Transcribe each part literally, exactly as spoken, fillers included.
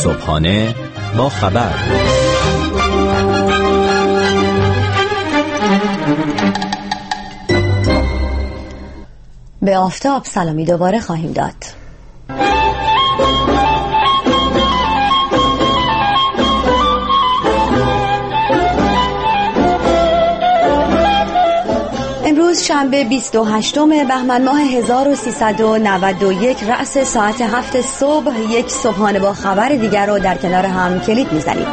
صبحانه با خبر. به آفتاب سلامی دوباره خواهیم داد. امروز شنبه بیست و هشتم بهمن ماه هزار و سیصد و نود و یک رأس ساعت هفت صبح یک صبحانه با خبر دیگر رو در کنار هم کلید میزنیم.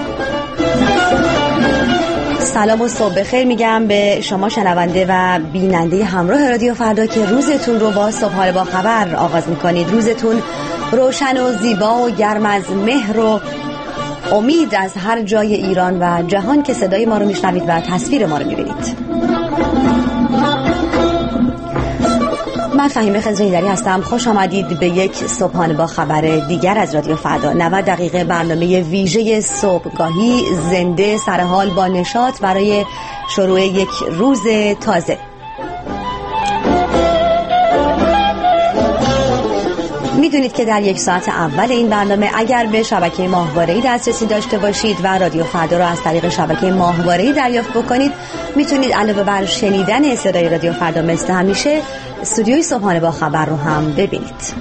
سلام و صبح بخیر میگم به شما شنونده و بیننده همراه رادیو فردا که روزتون رو با صبحانه با خبر آغاز میکنید. روزتون روشن و زیبا و گرم از مهر و امید از هر جای ایران و جهان که صدای ما رو میشنوید و تصویر ما رو میبینید. من فهیمه خضرایی‌دری هستم. خوش آمدید به یک صبحانه با خبر دیگر از رادیو فردا. نود دقیقه برنامه ویژه صبحگاهی زنده سرحال با نشاط برای شروع یک روز تازه. میدونید که در یک ساعت اول این برنامه اگر به شبکه ماهواره‌ای دسترسی داشته باشید و رادیو فردا رو از طریق شبکه ماهواره‌ای دریافت بکنید، میتونید علاوه بر شنیدن صدای رادیو فردا مثل همیشه استودیوی صبحانه با خبر رو هم ببینید.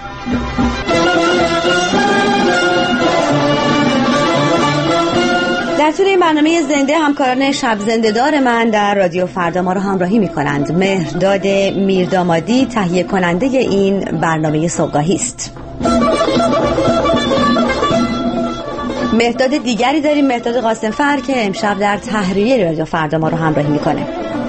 در طول این برنامه زنده همکاران شب زنده دار من در رادیو فردا ما رو همراهی میکنند. مهرداد میردامادی تهیه کننده این برنامه صبحگاهی است. مهرداد دیگری داریم، مهرداد قاسم‌فر که امشب در تحریریه رادیو فردا ما رو همراهی میکنه.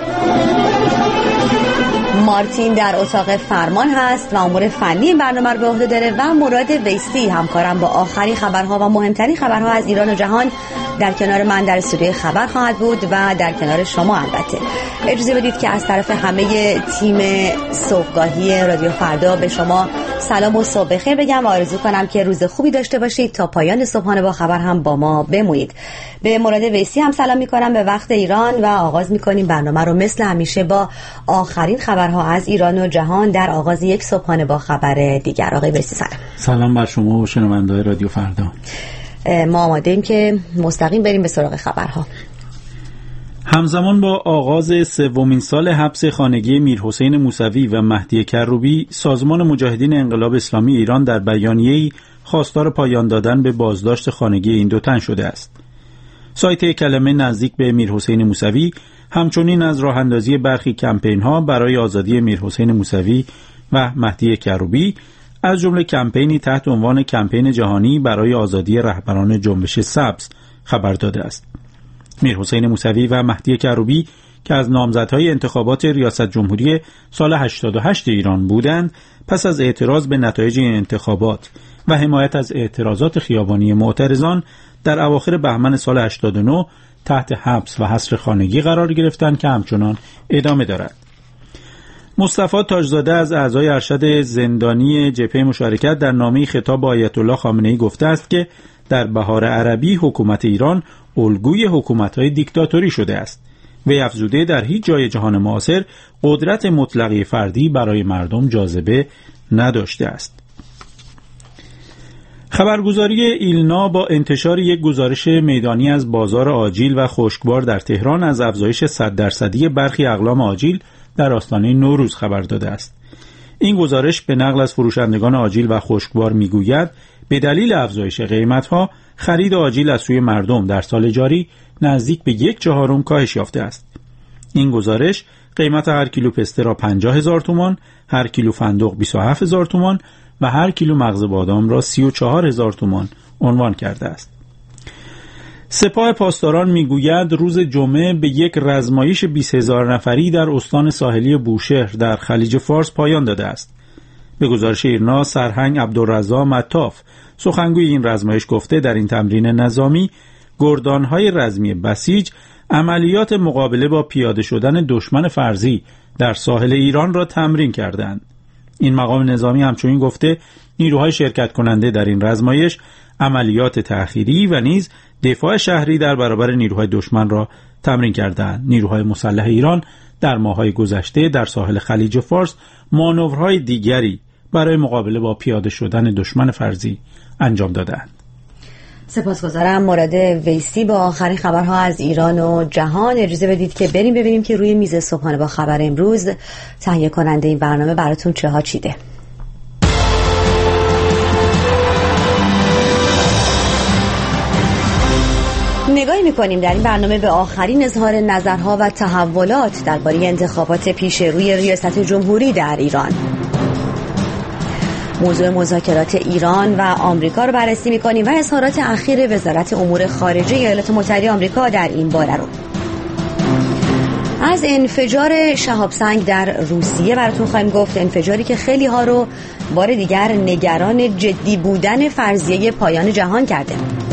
مارتین در اتاق فرمان هست و امور فنی این برنامه رو به عهده داره و مراد ویستی همکارم با آخرین خبرها و مهمترین خبرها از ایران و جهان در کنار من در استودیوی خبر خواهد بود و در کنار شما. البته اجازه بدید که از طرف همه تیم صبحگاهی رادیو فردا به شما سلام و صبح بخیر بگم و آرزو کنم که روز خوبی داشته باشید. تا پایان صبحانه با خبر هم با ما بمونید. به مراد ویسی هم سلام میکنم به وقت ایران و آغاز میکنیم برنامه رو مثل همیشه با آخرین خبرها از ایران و جهان در آغاز یک صبحانه با خبر دیگر. آقای ویسی سلام. سلام بر شما و شنونده‌های رادیو فردا. ما آماده ایم که مستقیم بریم به سراغ خبرها. همزمان با آغاز سومین سال حبس خانگی میرحسین موسوی و مهدی کروبی، سازمان مجاهدین انقلاب اسلامی ایران در بیانیه‌ای خواستار پایان دادن به بازداشت خانگی این دو تن شده است. سایت کلمه نزدیک به میرحسین موسوی همچنین از راه اندازی برخی کمپین‌ها برای آزادی میرحسین موسوی و مهدی کروبی از جمله کمپینی تحت عنوان کمپین جهانی برای آزادی رهبران جنبش سبز خبر داده است. میرحسین موسوی و مهدی کروبی که از نامزدهای انتخابات ریاست جمهوری سال هشتاد و هشت ایران بودند، پس از اعتراض به نتایج این انتخابات و حمایت از اعتراضات خیابانی معترضان در اواخر بهمن سال هشتاد و نه تحت حبس و حصر خانگی قرار گرفتند که همچنان ادامه دارد. مصطفی تاجزاده از اعضای ارشد زندانی جبهه مشارکت در نامه‌ای خطاب به آیت الله خامنه‌ای گفته است که در بهار عربی حکومت ایران الگوی حکومت‌های دیکتاتوری شده است. وی افزوده در هیچ جای جهان معاصر قدرت مطلقه فردی برای مردم جاذبه نداشته است. خبرگزاری ایلنا با انتشار یک گزارش میدانی از بازار آجیل و خشکبار در تهران از افزایش صد درصدی برخی اقلام آجیل در آستانه نوروز خبر داده است. این گزارش به نقل از فروشندگان آجیل و خشکبار میگوید به دلیل افزایش قیمت‌ها خرید آجیل از سوی مردم در سال جاری نزدیک به یک چهارم کاهش یافته است. این گزارش قیمت هر کیلو پسته را پنجاه هزار تومان، هر کیلو فندق بیست و هفت هزار تومان و هر کیلو مغز بادام را سی و چهار هزار تومان عنوان کرده است. سپاه پاسداران میگوید روز جمعه به یک رزمایش بیست هزار نفری در استان ساحلی بوشهر در خلیج فارس پایان داده است. به گزارش ایرنا سرهنگ عبدالرضا مطاف سخنگوی این رزمایش گفته در این تمرین نظامی گردانهای رزمی بسیج عملیات مقابله با پیاده شدن دشمن فرضی در ساحل ایران را تمرین کردند. این مقام نظامی همچنین گفته نیروهای شرکت کننده در این رزمایش عملیات تأخیری و نیز دفاع شهری در برابر نیروهای دشمن را تمرین کردند. نیروهای مسلح ایران در ماه‌های گذشته در ساحل خلیج فارس مانورهای دیگری برای مقابله با پیاده شدن دشمن فرضی انجام دادند. سپاسگزارم. مراد ویسی با آخرین خبرها از ایران و جهان. اجازه بدید که بریم ببینیم که روی میز صبحانه با خبر امروز تهیه کننده این برنامه براتون چه ها چیده. نگاهی می‌کنیم در این برنامه به آخرین اظهار نظرها و تحولات درباره انتخابات پیش روی ریاست جمهوری در ایران. موضوع مذاکرات ایران و آمریکا رو بررسی می‌کنیم و اظهارات اخیر وزارت امور خارجه ایالات متحده آمریکا در این باره رو. از انفجار شهاب سنگ در روسیه براتون خواهیم گفت، انفجاری که خیلی ها رو بار دیگر نگران جدی بودن فرضیه پایان جهان کرده.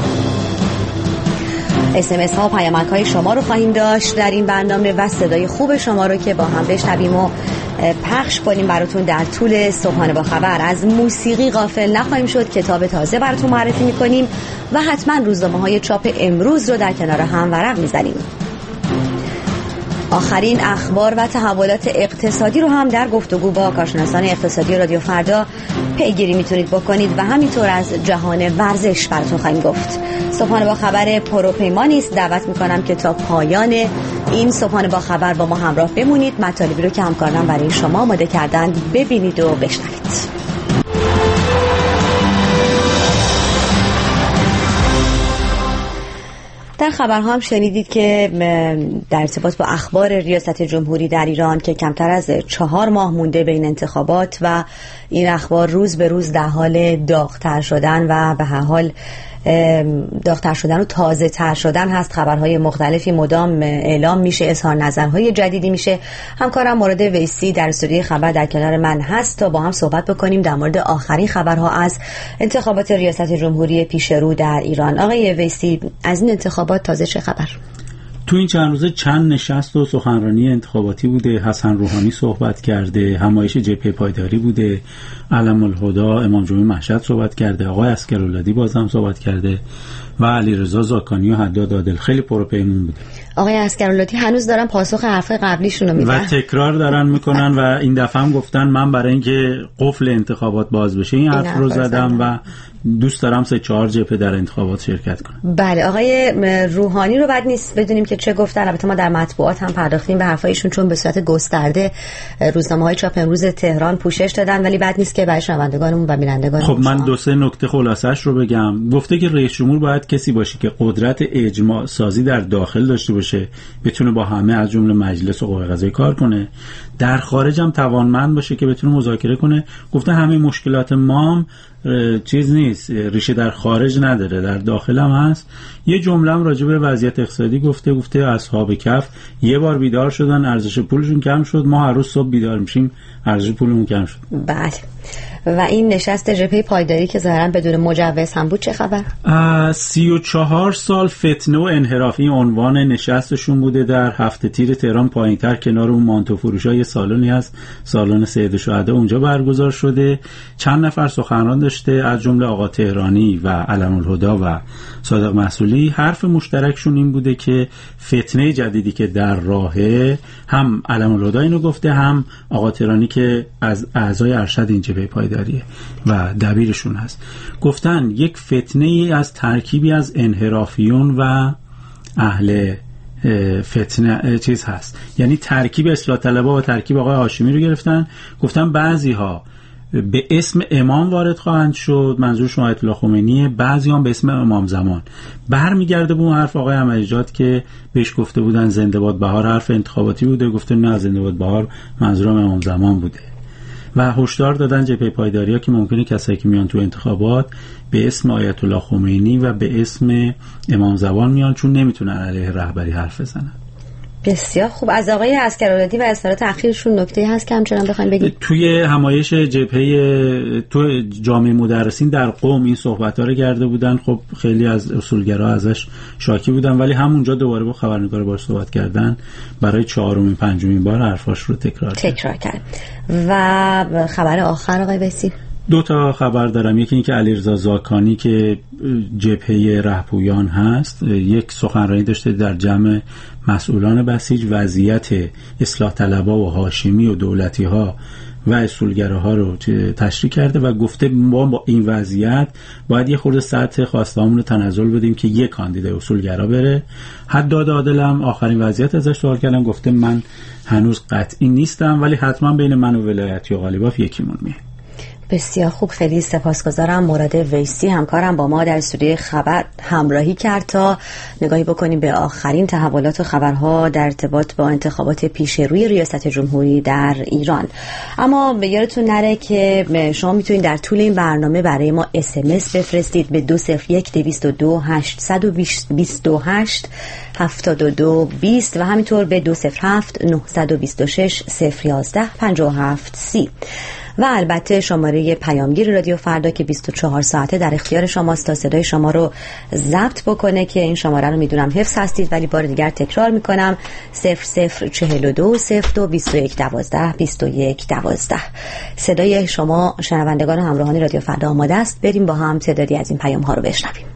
اس ام اس ها و پیامک های شما رو خواهیم داشت در این برنامه و صدای خوب شما رو که با هم بشنویم و پخش کنیم براتون در طول صبحانه با خبر. از موسیقی غافل نخواهیم شد، کتاب تازه براتون معرفی میکنیم و حتما روزنامه های چاپ امروز رو در کنار هم ورق میزنیم. آخرین اخبار و تحولات اقتصادی رو هم در گفتگو با کارشناسان اقتصادی رادیو فردا پیگیری میتونید بکنید و همینطور از جهان ورزش براتون خواهیم گفت. صبحانه با خبر پروپیمانی است. دعوت میکنم که تا پایان این صبحانه با خبر با ما همراه بمونید. مطالبی رو که همکارانم برای شما آماده کردند ببینید و بشنوید. در خبرها هم شنیدید که در ارتباط با اخبار ریاست جمهوری در ایران که کمتر از چهار ماه مونده بین انتخابات و این اخبار روز به روز در حال داغ‌تر شدن و به هر حال داغ‌تر شدن و تازه تر شدن هست. خبرهای مختلفی مدام اعلام میشه، اظهار نظرهای جدیدی میشه. همکارم مراد ویسی در استودیوی خبر در کنار من هست تا با هم صحبت بکنیم در مورد آخرین خبرها از انتخابات ریاست جمهوری پیش رو در ایران. آقای ویسی، از این انتخابات تازه چه خبر؟ تو این چند روزه چند نشست و سخنرانی انتخاباتی بوده. حسن روحانی صحبت کرده، همایش جبهه پایداری بوده، علم الهدی امام جمعه مشهد صحبت کرده، آقای عسکراللهی باز هم صحبت کرده و علیرضا زاکانی و حداد عادل. خیلی پروپیمون بوده. آقای عسکراللهی هنوز دارن پاسخ حرفای قبلیشون رو میدن و تکرار دارن میکنن و این دفعه هم گفتن من برای اینکه قفل انتخابات باز بشه این حرف رو زدم و دوست دارم سه چهار جبهه در انتخابات شرکت کنم. بله، آقای روحانی رو بد نیست بدونیم که چه گفتن. البته ما در مطبوعات هم پرداختیم به حرفایشون چون به صورت گسترده روزنامه‌های چاپ امروز تهران پوشش دادن، ولی بد نیست که برای شنوندگانمون و بینندگانمون. خب من دو سه نکته خلاصش رو بگم. گفته که رئیس جمهور باید کسی باشه که قدرت اجماع سازی در داخل داشته باشه، بتونه با همه از جمله مجلس و قوه قضاییه کار کنه، در خارج هم توانمند باشه که بتونه مذاکره کنه. گفته همه مشکلات ما هم چیز نیست، ریشه در خارج نداره، در داخل هم هست. یه جمله هم راجع به وضعیت اقتصادی گفته گفته اصحاب کف یه بار بیدار شدن ارزش پولشون کم شد، ما هر روز صبح بیدار میشیم ارزش پولمون کم شد. بله. و این نشست جبهه پایداری که ظاهرا بدون مجوز هم بود چه خبر؟ سی و چهار سال فتنه و انحرافی عنوان نشستشون بوده در هفته تیر تهران پایینتر کنار اون مانتو فروشا یه سالنی هست، سالن سید شهدا، اونجا برگزار شده. چند نفر سخنران داشته از جمله آقا تهرانی و علم الهدی و صادق محصولی. حرف مشترکشون این بوده که فتنه جدیدی که در راهه، هم علم الهدی اینو گفته هم آقا تهرانی که از اعضای ارشد این جبهه پایداریه و دبیرشون هست، گفتن یک فتنه ای از ترکیبی از انحرافیون و اهل فتنه چیز هست. یعنی ترکیب اصلاح طلبها و ترکیب آقای هاشمی رو گرفتن. گفتن بعضی ها به اسم امام وارد خواهند شد، منظورشون آیت الله خمینیه، بعضی هم به اسم امام زمان. برمیگرده به اون حرف آقای احمدی‌نژاد که بهش گفته بودن زنده باد بهار حرف انتخاباتی بوده، گفته نه زنده باد بهار منظورم امام زمان بوده. و هشدار دادن جبهه پایداری‌ها که ممکنه کسایی که میان تو انتخابات به اسم آیت الله خمینی و به اسم امام زمان میان، چون نمیتونن علیه رهبری حرف بزنن. بسیار خوب. از آقای عسکراللهی و اظهارات اخیرشون نکته هست که همچنان بخواید بگید؟ توی همایش جبهه تو جامعه مدرسین در قم این صحبت‌ها رو کرده بودن. خب خیلی از اصولگرا ازش شاکی بودن، ولی همونجا دوباره با خبرنگار باهاش صحبت کردن، برای چهارمین پنجمین بار حرفاش رو تکرار تکرار کرد. و خبر آخر آقای ویسی؟ دو تا خبر دارم. یکی این که علیرضا زاکانی که جبهه رهپویان هست یک سخنرانی داشته در جمع مسئولان بسیج، وضعیت اصلاح طلبها و هاشمی و دولتی ها و اصولگراها رو تشریح کرده و گفته ما با این وضعیت باید یه خورده سطح خواستهامون رو تنزل بدیم که یک کاندیدای اصولگرا بره. حداد عادلم آخرین وضعیت ازش سوال کردم، گفته من هنوز قطعی نیستم ولی حتما بین من و ولایتی و غالیباف یکیمون میه. بسیار خوب، خیلی سپاسگزارم. مراد ویسی همکارم با ما در استودیوی خبر همراهی کرد تا نگاهی بکنیم به آخرین تحولات و خبرها در ارتباط با انتخابات پیش روی ریاست جمهوری در ایران. اما به یادتون نره که شما میتونید در طول این برنامه برای ما اس ام اس بفرستید به دو صفر یک دویست و دو هشتصد و بیست و هشت هفتاد و دو بیست و همینطور به دو صفر هفت نهصد و بیست و شش صفر یازده پنجاه و هفت سی و البته شماره پیامگیر رادیو فردا که بیست و چهار ساعته در اختیار شماست تا صدای شما رو ضبط بکنه که این شماره رو میدونم حفظ هستید ولی بار دیگر تکرار میکنم صفر صفر چهل و دو صفر دو بیست و یک دوازده بیست و یک دوازده. صدای شما شنوندگان همراهان رادیو فردا آماده است. بریم با هم تعدادی از این پیام ها رو بشنویم.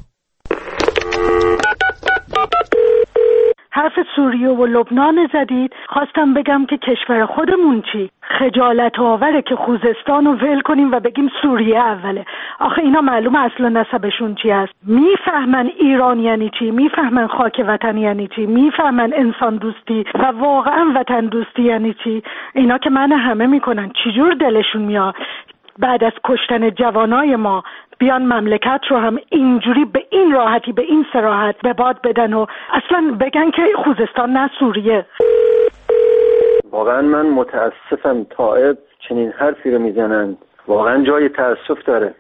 حرف سوریه و لبنان زدید، خواستم بگم که کشور خودمون چی؟ خجالت آوره که خوزستان رو ول کنیم و بگیم سوریه اوله. آخه اینا معلومه اصلا نسبشون چی هست. میفهمن ایران یعنی چی، میفهمن خاک وطن یعنی چی، میفهمن انسان دوستی و واقعا وطن دوستی یعنی چی. اینا که من همه میکنن، چجور دلشون میاد بعد از کشتن جوانای ما بیان مملکت رو هم اینجوری به این راحتی به این صراحت به باد بدن و اصلا بگن که خوزستان نه سوریه. واقعا من متاسفم طائب چنین حرفی رو میزنن، واقعا جای تاسف داره.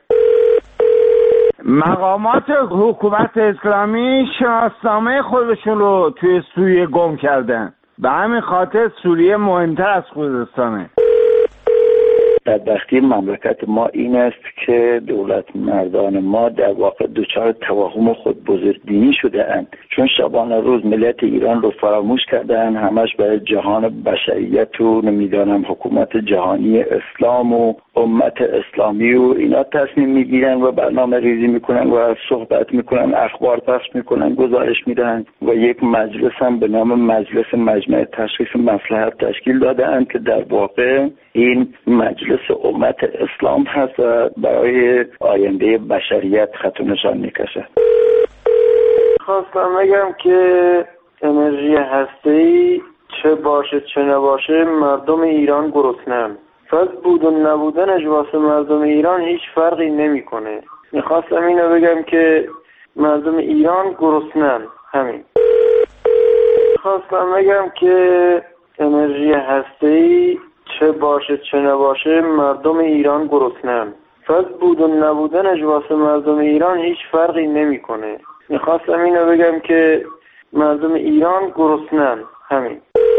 مقامات حکومت اسلامی شناسنامه خودشون رو توی سوریه گم کردن، به همین خاطر سوریه مهمتر از خوزستانه. بدبختی مملکت ما این است که دولت مردان ما در واقع دچار توهم و خود بزرگبینی شده اند، چون شبان روز ملت ایران رو فراموش کردن، همش برای جهان بشریت و نمیدانم حکومت جهانی اسلام و امت اسلامی و اینا تصمیم میگیرن و برنامه ریزی میکنن و صحبت میکنن، اخبار پخش میکنن، گزارش میدن و یک مجلس هم به نام مجلس مجمع تشخیص مصلحت تشکیل دادن که در واقع این مجلس امت اسلام هست و برای آینده بشریت خط و نشان میکشه. خواستم بگم که انرژی هسته‌ای چه باشه چه نباشه مردم ایران گرسنه‌اند. پس بود و نبودنش واسه مردم ایران هیچ فرقی نمیکنه. میخواستم اینو بگم که مردم ایران گرسنه‌اند، همین. خواستم بگم که انرژی هسته‌ای چه باشه چه نباشه مردم ایران گرسنه‌اند. پس بود و نبودنش واسه مردم ایران هیچ فرقی نمیکنه. میخواستم اینو بگم که مردم ایران گرسنه‌اند، همین.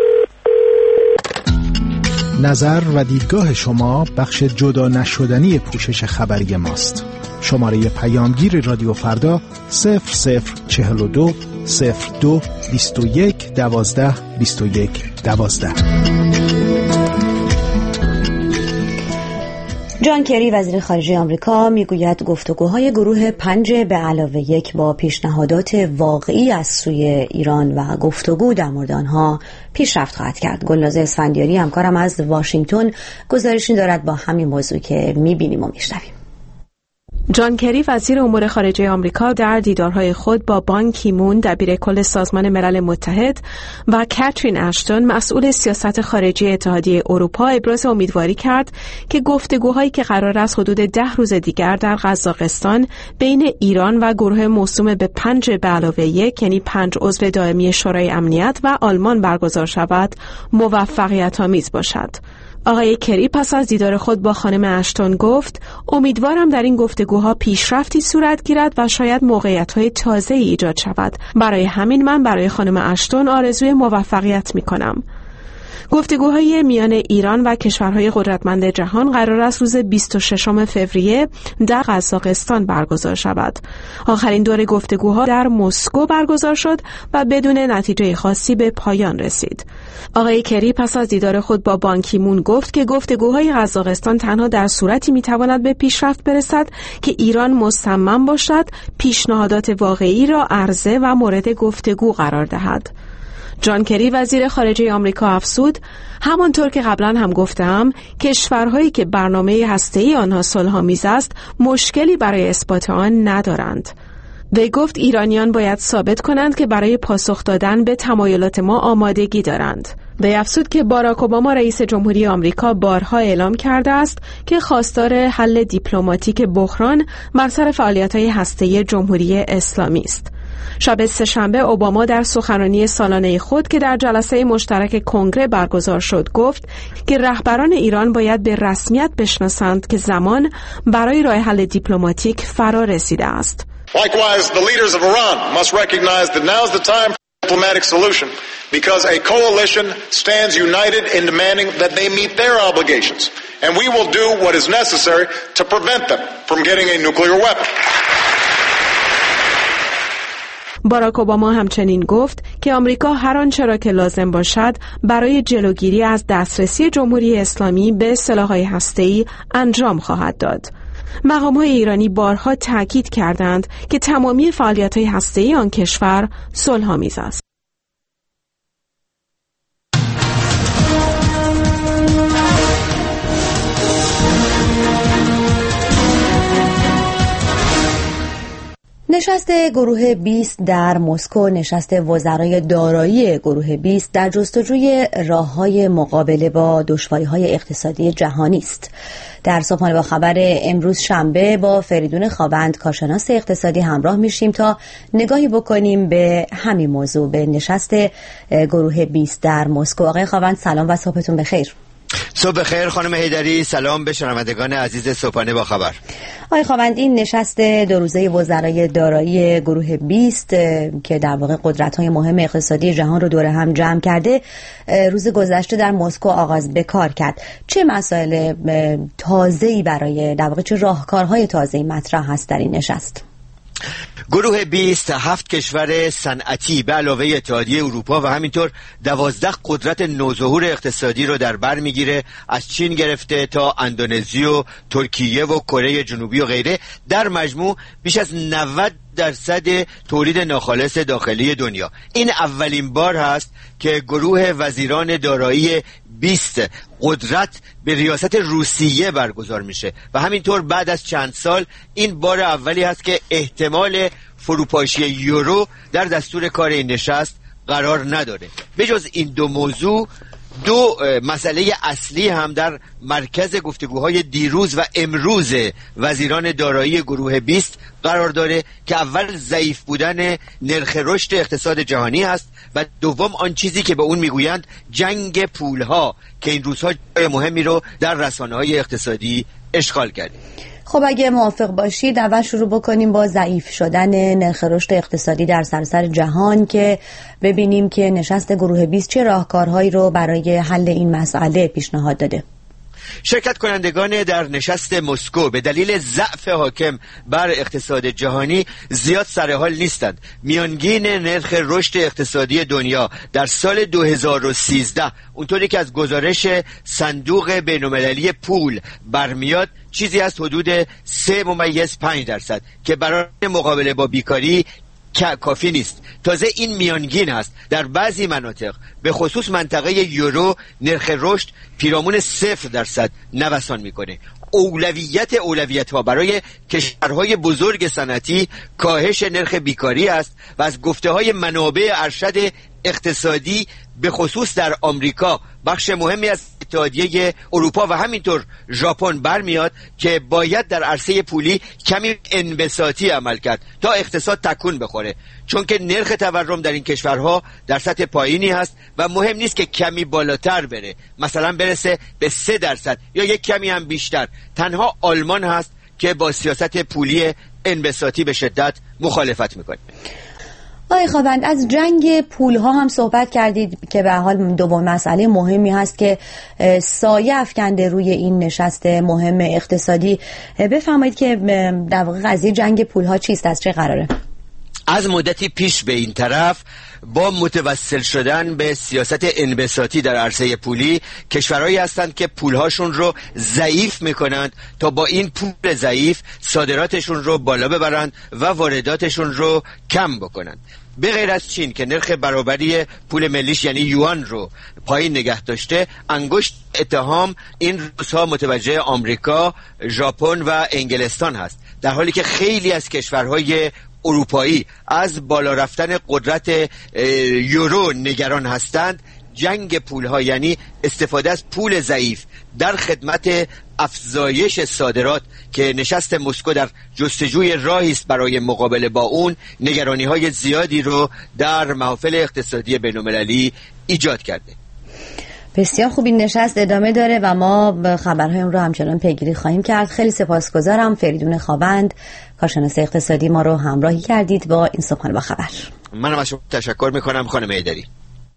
نظر و دیدگاه شما بخش جدا نشدنی پوشش خبری ماست. شماره پیامگیر رادیو فردا صفر صفر چهل و دو صفر دو بیست و یک دوازده بیست و یک دوازده. جان کری وزیر خارجه آمریکا میگوید گفتگوهای گروه پنج به علاوه یک با پیشنهادات واقعی از سوی ایران و گفتگو در مورد آنها پیشرفت خواهد کرد. گلناز اسفندیاری همکارم از واشنگتن گزارشی دارد با همین موضوع که میبینیم و میشنویم. جان کری وزیر امور خارجه آمریکا در دیدارهای خود با بان کی مون دبیرکل سازمان ملل متحد و کاترین اشتون مسئول سیاست خارجی اتحادیه اروپا ابراز امیدواری کرد که گفتگوهایی که قرار است حدود ده روز دیگر در قزاقستان بین ایران و گروه موسوم به پنج به علاوه یک یعنی پنج عضو دائمی شورای امنیت و آلمان برگزار شود موفقیت آمیز باشد. آقای کری پس از دیدار خود با خانم اشتون گفت امیدوارم در این گفتگوها پیشرفتی صورت گیرد و شاید موقعیت‌های تازه‌ای ایجاد شود. برای همین من برای خانم اشتون آرزوی موفقیت می‌کنم. گفتگوهای میان ایران و کشورهای قدرتمند جهان قرار است روز بیست و ششم فوریه در قزاقستان برگزار شود. آخرین دور گفتگوها در مسکو برگزار شد و بدون نتیجه خاصی به پایان رسید. آقای کری پس از دیدار خود با بان کی مون گفت که گفتگوهای قزاقستان تنها در صورتی میتواند به پیشرفت برسد که ایران مصمم باشد پیشنهادات واقعی را عرضه و مورد گفتگو قرار دهد. جان کری وزیر خارجه آمریکا افزود: همانطور که قبلا هم گفتم، کشورهایی که برنامه هسته‌ای آنها صلح‌آمیز است مشکلی برای اثبات آن ندارند. وی گفت ایرانیان باید ثابت کنند که برای پاسخ دادن به تمایلات ما آمادگی دارند. وی افزود که باراک اوباما رئیس جمهوری آمریکا بارها اعلام کرده است که خواستار حل دیپلماتیک بحران بر سر فعالیت‌های هسته‌ای جمهوری اسلامی است. شب سه‌شنبه اوباما در سخنرانی سالانه خود که در جلسه مشترک کنگره برگزار شد گفت که رهبران ایران باید به رسمیت بشناسند که زمان برای راه حل دیپلماتیک فرا رسیده است. Likewise, the leaders of Iran must recognize that now is the time for a diplomatic solution because a coalition stands united in demanding that they meet their obligations, and we will do what is necessary to prevent them from getting a nuclear weapon. باراک اوباما همچنین گفت که آمریکا هر آنچه را که لازم باشد برای جلوگیری از دسترسی جمهوری اسلامی به سلاح‌های هسته‌ای انجام خواهد داد. مقام‌های ایرانی بارها تاکید کردند که تمامی فعالیت‌های هسته‌ای آن کشور صلح‌آمیز است. نشست گروه بیست در مسکو، نشست وزرای دارایی گروه بیست در جستجوی راه‌های مقابله با دشواری‌های اقتصادی جهانی است. در صبحانه با خبر امروز شنبه با فریدون خاوند کارشناس اقتصادی همراه میشیم تا نگاهی بکنیم به همین موضوع، به نشست گروه بیست در مسکو. آقای خاوند سلام و صبحتون بخیر. صبح بخیر خانم حیدری، سلام به شنوندگان عزیز صبحانه با خبر. آقای خاوند، این نشست دو روزه وزرای دارایی گروه بیست که در واقع قدرت‌های مهم اقتصادی جهان رو دور هم جمع کرده، روز گذشته در مسکو آغاز به کار کرد. چه مسائل تازه‌ای برای در واقع چه راهکارهای تازه‌ای مطرح هست در این نشست؟ گروه بیست هفت کشور صنعتی به علاوه اتحادیه اروپا و همینطور دوازده قدرت نوظهور اقتصادی رو در بر میگیره، از چین گرفته تا اندونزی و ترکیه و کره جنوبی و غیره. در مجموع بیش از نود درصد تولید ناخالص داخلی دنیا. این اولین بار هست که گروه وزیران دارایی بیست قدرت به ریاست روسیه برگزار میشه و همینطور بعد از چند سال این بار اولی هست که احتمال فروپاشی یورو در دستور کار این نشست قرار نداره. به جز این دو موضوع، دو مسئله اصلی هم در مرکز گفتگوهای دیروز و امروز وزیران دارایی گروه بیست قرار داره که اول ضعیف بودن نرخ رشد اقتصاد جهانی است و دوم آن چیزی که به اون میگویند جنگ پولها که این روزها جای مهمی رو در رسانه‌های اقتصادی اشغال کرده. خب اگه موافق باشید اول شروع بکنیم با ضعیف شدن نرخ رشد اقتصادی در سراسر جهان که ببینیم که نشست گروه بیست چه راهکارهایی رو برای حل این مسئله پیشنهاد داده. شرکت کنندگان در نشست مسکو به دلیل ضعف حاکم بر اقتصاد جهانی زیاد سر حال نیستند. میانگین نرخ رشد اقتصادی دنیا در سال دو هزار و سیزده اونطوری که از گزارش صندوق بین‌المللی پول برمیاد چیزی از حدود سه ممیز پنج درصد که برای مقابله با بیکاری کافی نیست. تازه این میانگین است. در بعضی مناطق به خصوص منطقه یورو نرخ رشد پیرامون صفر درصد نوسان میکنه. اولویت اولویت ها برای کشورهای بزرگ صنعتی کاهش نرخ بیکاری است و از گفته های منابع ارشد اقتصادی به خصوص در آمریکا بخش مهمی از اتحادیه اروپا و همینطور ژاپن برمیاد که باید در عرصه پولی کمی انبساطی عمل کرد تا اقتصاد تکون بخوره، چون که نرخ تورم در این کشورها در سطح پایینی هست و مهم نیست که کمی بالاتر بره، مثلا برسه به سه درصد یا یک کمی هم بیشتر. تنها آلمان هست که با سیاست پولی انبساطی به شدت مخالفت میکنه. آقای خوابند، از جنگ پولها هم صحبت کردید که به حال دومین مسئله مهمی هست که سایه افکنده روی این نشست مهم اقتصادی. بفرمایید که در واقع قضیه جنگ پولها چیست، از چه قراره؟ از مدتی پیش به این طرف با متوسل شدن به سیاست انبساطی در عرصه پولی، کشورهایی هستند که پولهاشون رو ضعیف میکنند تا با این پول ضعیف صادراتشون رو بالا ببرند و وارداتشون رو کم بکنند. به غیر از چین که نرخ برابری پول ملیش یعنی یوان رو پایین نگه داشته، انگشت اتهام این روزها متوجه آمریکا، ژاپن و انگلستان هست، در حالی که خیلی از کشورهای اروپایی از بالا رفتن قدرت یورو نگران هستند. جنگ پولها یعنی استفاده از پول ضعیف در خدمت افزایش صادرات که نشست مسکو در جستجوی راهی است برای مقابله با اون، نگرانی های زیادی رو در محافل اقتصادی بین‌المللی ایجاد کرده. بسیار خوب، این نشست ادامه داره و ما خبرهایم رو همچنان پیگیری خواهیم کرد. خیلی سپاسگزارم فریدون خوابند، کارشناس اقتصادی، ما رو همراهی کردید با این صبحانه با خبر. منم از شما تشکر میکنم خانم ایدری.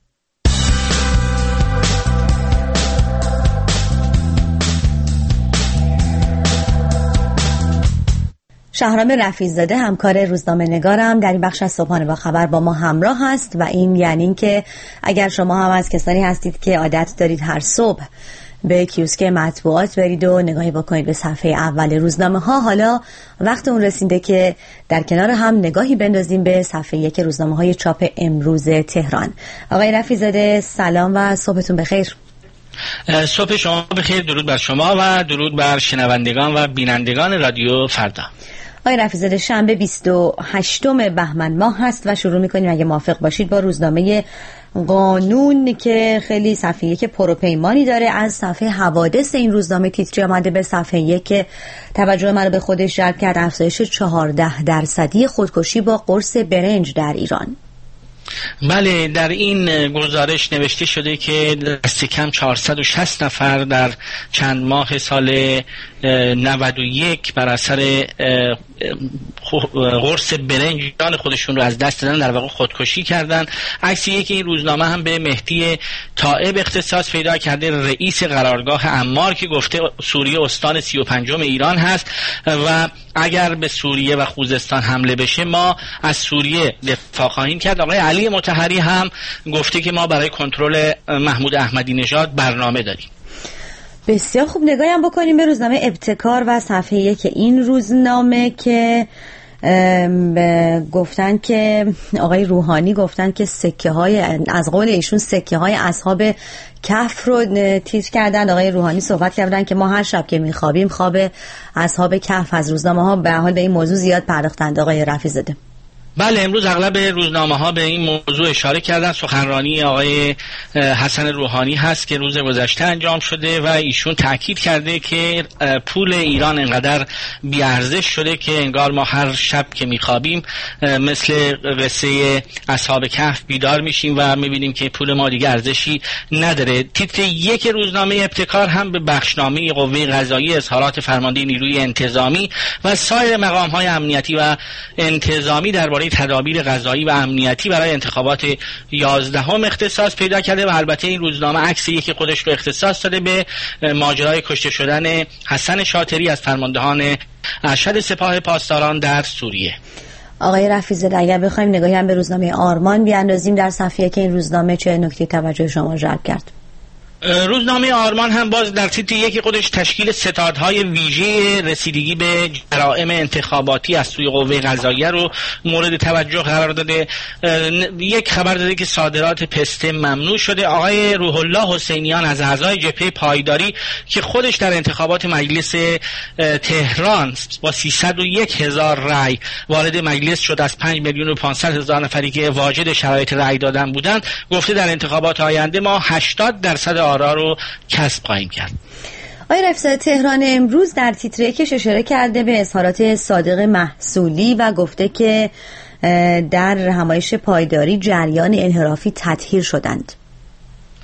شهرام رفیع‌زاده همکار روزنامه نگارم در این بخش از صبحانه با خبر با ما همراه هست و این یعنی این که اگر شما هم از کسانی هستید که عادت دارید هر صبح به کیوسک مطبوعات برید و نگاهی بکنید به صفحه اول روزنامه ها، حالا وقت اون رسیده که در کنار هم نگاهی بندازیم به صفحه یک روزنامه های چاپ امروز تهران. آقای رفیع‌زاده سلام و صبحتون بخیر. صبح شما بخیر، درود بر شما و درود بر شنوندگان و بینندگان رادیو فردا. آقای رفیع‌زاده شنبه بیست و هشتم بهمن ماه هست و شروع می‌کنیم اگه موافق باشید با روزنامه قانون که خیلی صفحه یک پروپیمانی داره. از صفحه حوادث این روزنامه تیتری آمده به صفحه یک که توجه من رو به خودش جلب کرد: افزایش چهارده درصدی خودکشی با قرص برنج در ایران. بله، در این گزارش نوشته شده که دست کم چهارصد و شصت نفر در چند ماه سال نود و یک بر اثر قرص برنج جان خودشون رو از دست دادن، در واقع خودکشی کردن. عکس یک این روزنامه هم به مهدی طائب اختصاص پیدا کرده، رئیس قرارگاه عمار، که گفته سوریه استان سی و پنجم ایران هست و اگر به سوریه و خوزستان حمله بشه ما از سوریه دفاع خواهیم کرد. آقای علی مطهری هم گفته که ما برای کنترل محمود احمدی نژاد برنامه داریم. بسیار خوب، نگاهی هم بکنیم به روزنامه ابتکار و صفحه یک این روزنامه که گفتن که آقای روحانی گفتن که سکه های، از قول ایشون سکه های اصحاب کهف رو تیتر کردن. آقای روحانی صحبت کردن که ما هر شب که میخوابیم خواب اصحاب کهف از روزنامه ها به حال به این موضوع زیاد پرداختند. آقای رفیع‌زاده بله، امروز اغلب روزنامه ها به این موضوع اشاره کردن. سخنرانی آقای حسن روحانی هست که روز گذشته انجام شده و ایشون تاکید کرده که پول ایران انقدر بی‌ارزش شده که انگار ما هر شب که میخوابیم مثل قصه اصحاب کهف بیدار میشیم و میبینیم که پول ما دیگه ارزشی نداره. تیتر یک روزنامه ابتکار هم به بخشنامه قوه قضاییه اظهارات فرمانده نیروی انتظامی و سایر مقام های امنیتی و انتظامی درباره تدابیر قضایی و امنیتی برای انتخابات یازدهم اختصاص پیدا کرده و البته این روزنامه عکس یکی خودش رو اختصاص داده به ماجرای کشته شدن حسن شاطری از فرماندهان ارشد سپاه پاسداران در سوریه. آقای رفیع‌زاده اگر بخوایم نگاهی هم به روزنامه آرمان بیاندازیم، در صفحه که این روزنامه چه نکته توجه شما جلب کرد؟ روزنامه آرمان هم باز در تیتر یکی خودش تشکیل ستادهای ویژه رسیدگی به جرائم انتخاباتی از سوی قوه قضاییه رو مورد توجه قرار داده. یک خبر داده که صادرات پسته ممنوع شده. آقای روح الله حسینیان از اعضای جبهه پایداری که خودش در انتخابات مجلس تهران با سیصد و یک هزار رأی وارد مجلس شد، از پنج میلیون و پانصد هزار نفری که واجد شرایط رأی دادن بودند، گفته در انتخابات آینده ما هشتاد درصد آرا رو کسب خواهیم کرد. آقای رفیع‌زاده تهران امروز در تیتر یکش اشاره کرده به اظهارات صادق محصولی و گفته که در همایش پایداری جریان انحرافی تطهیر شدند.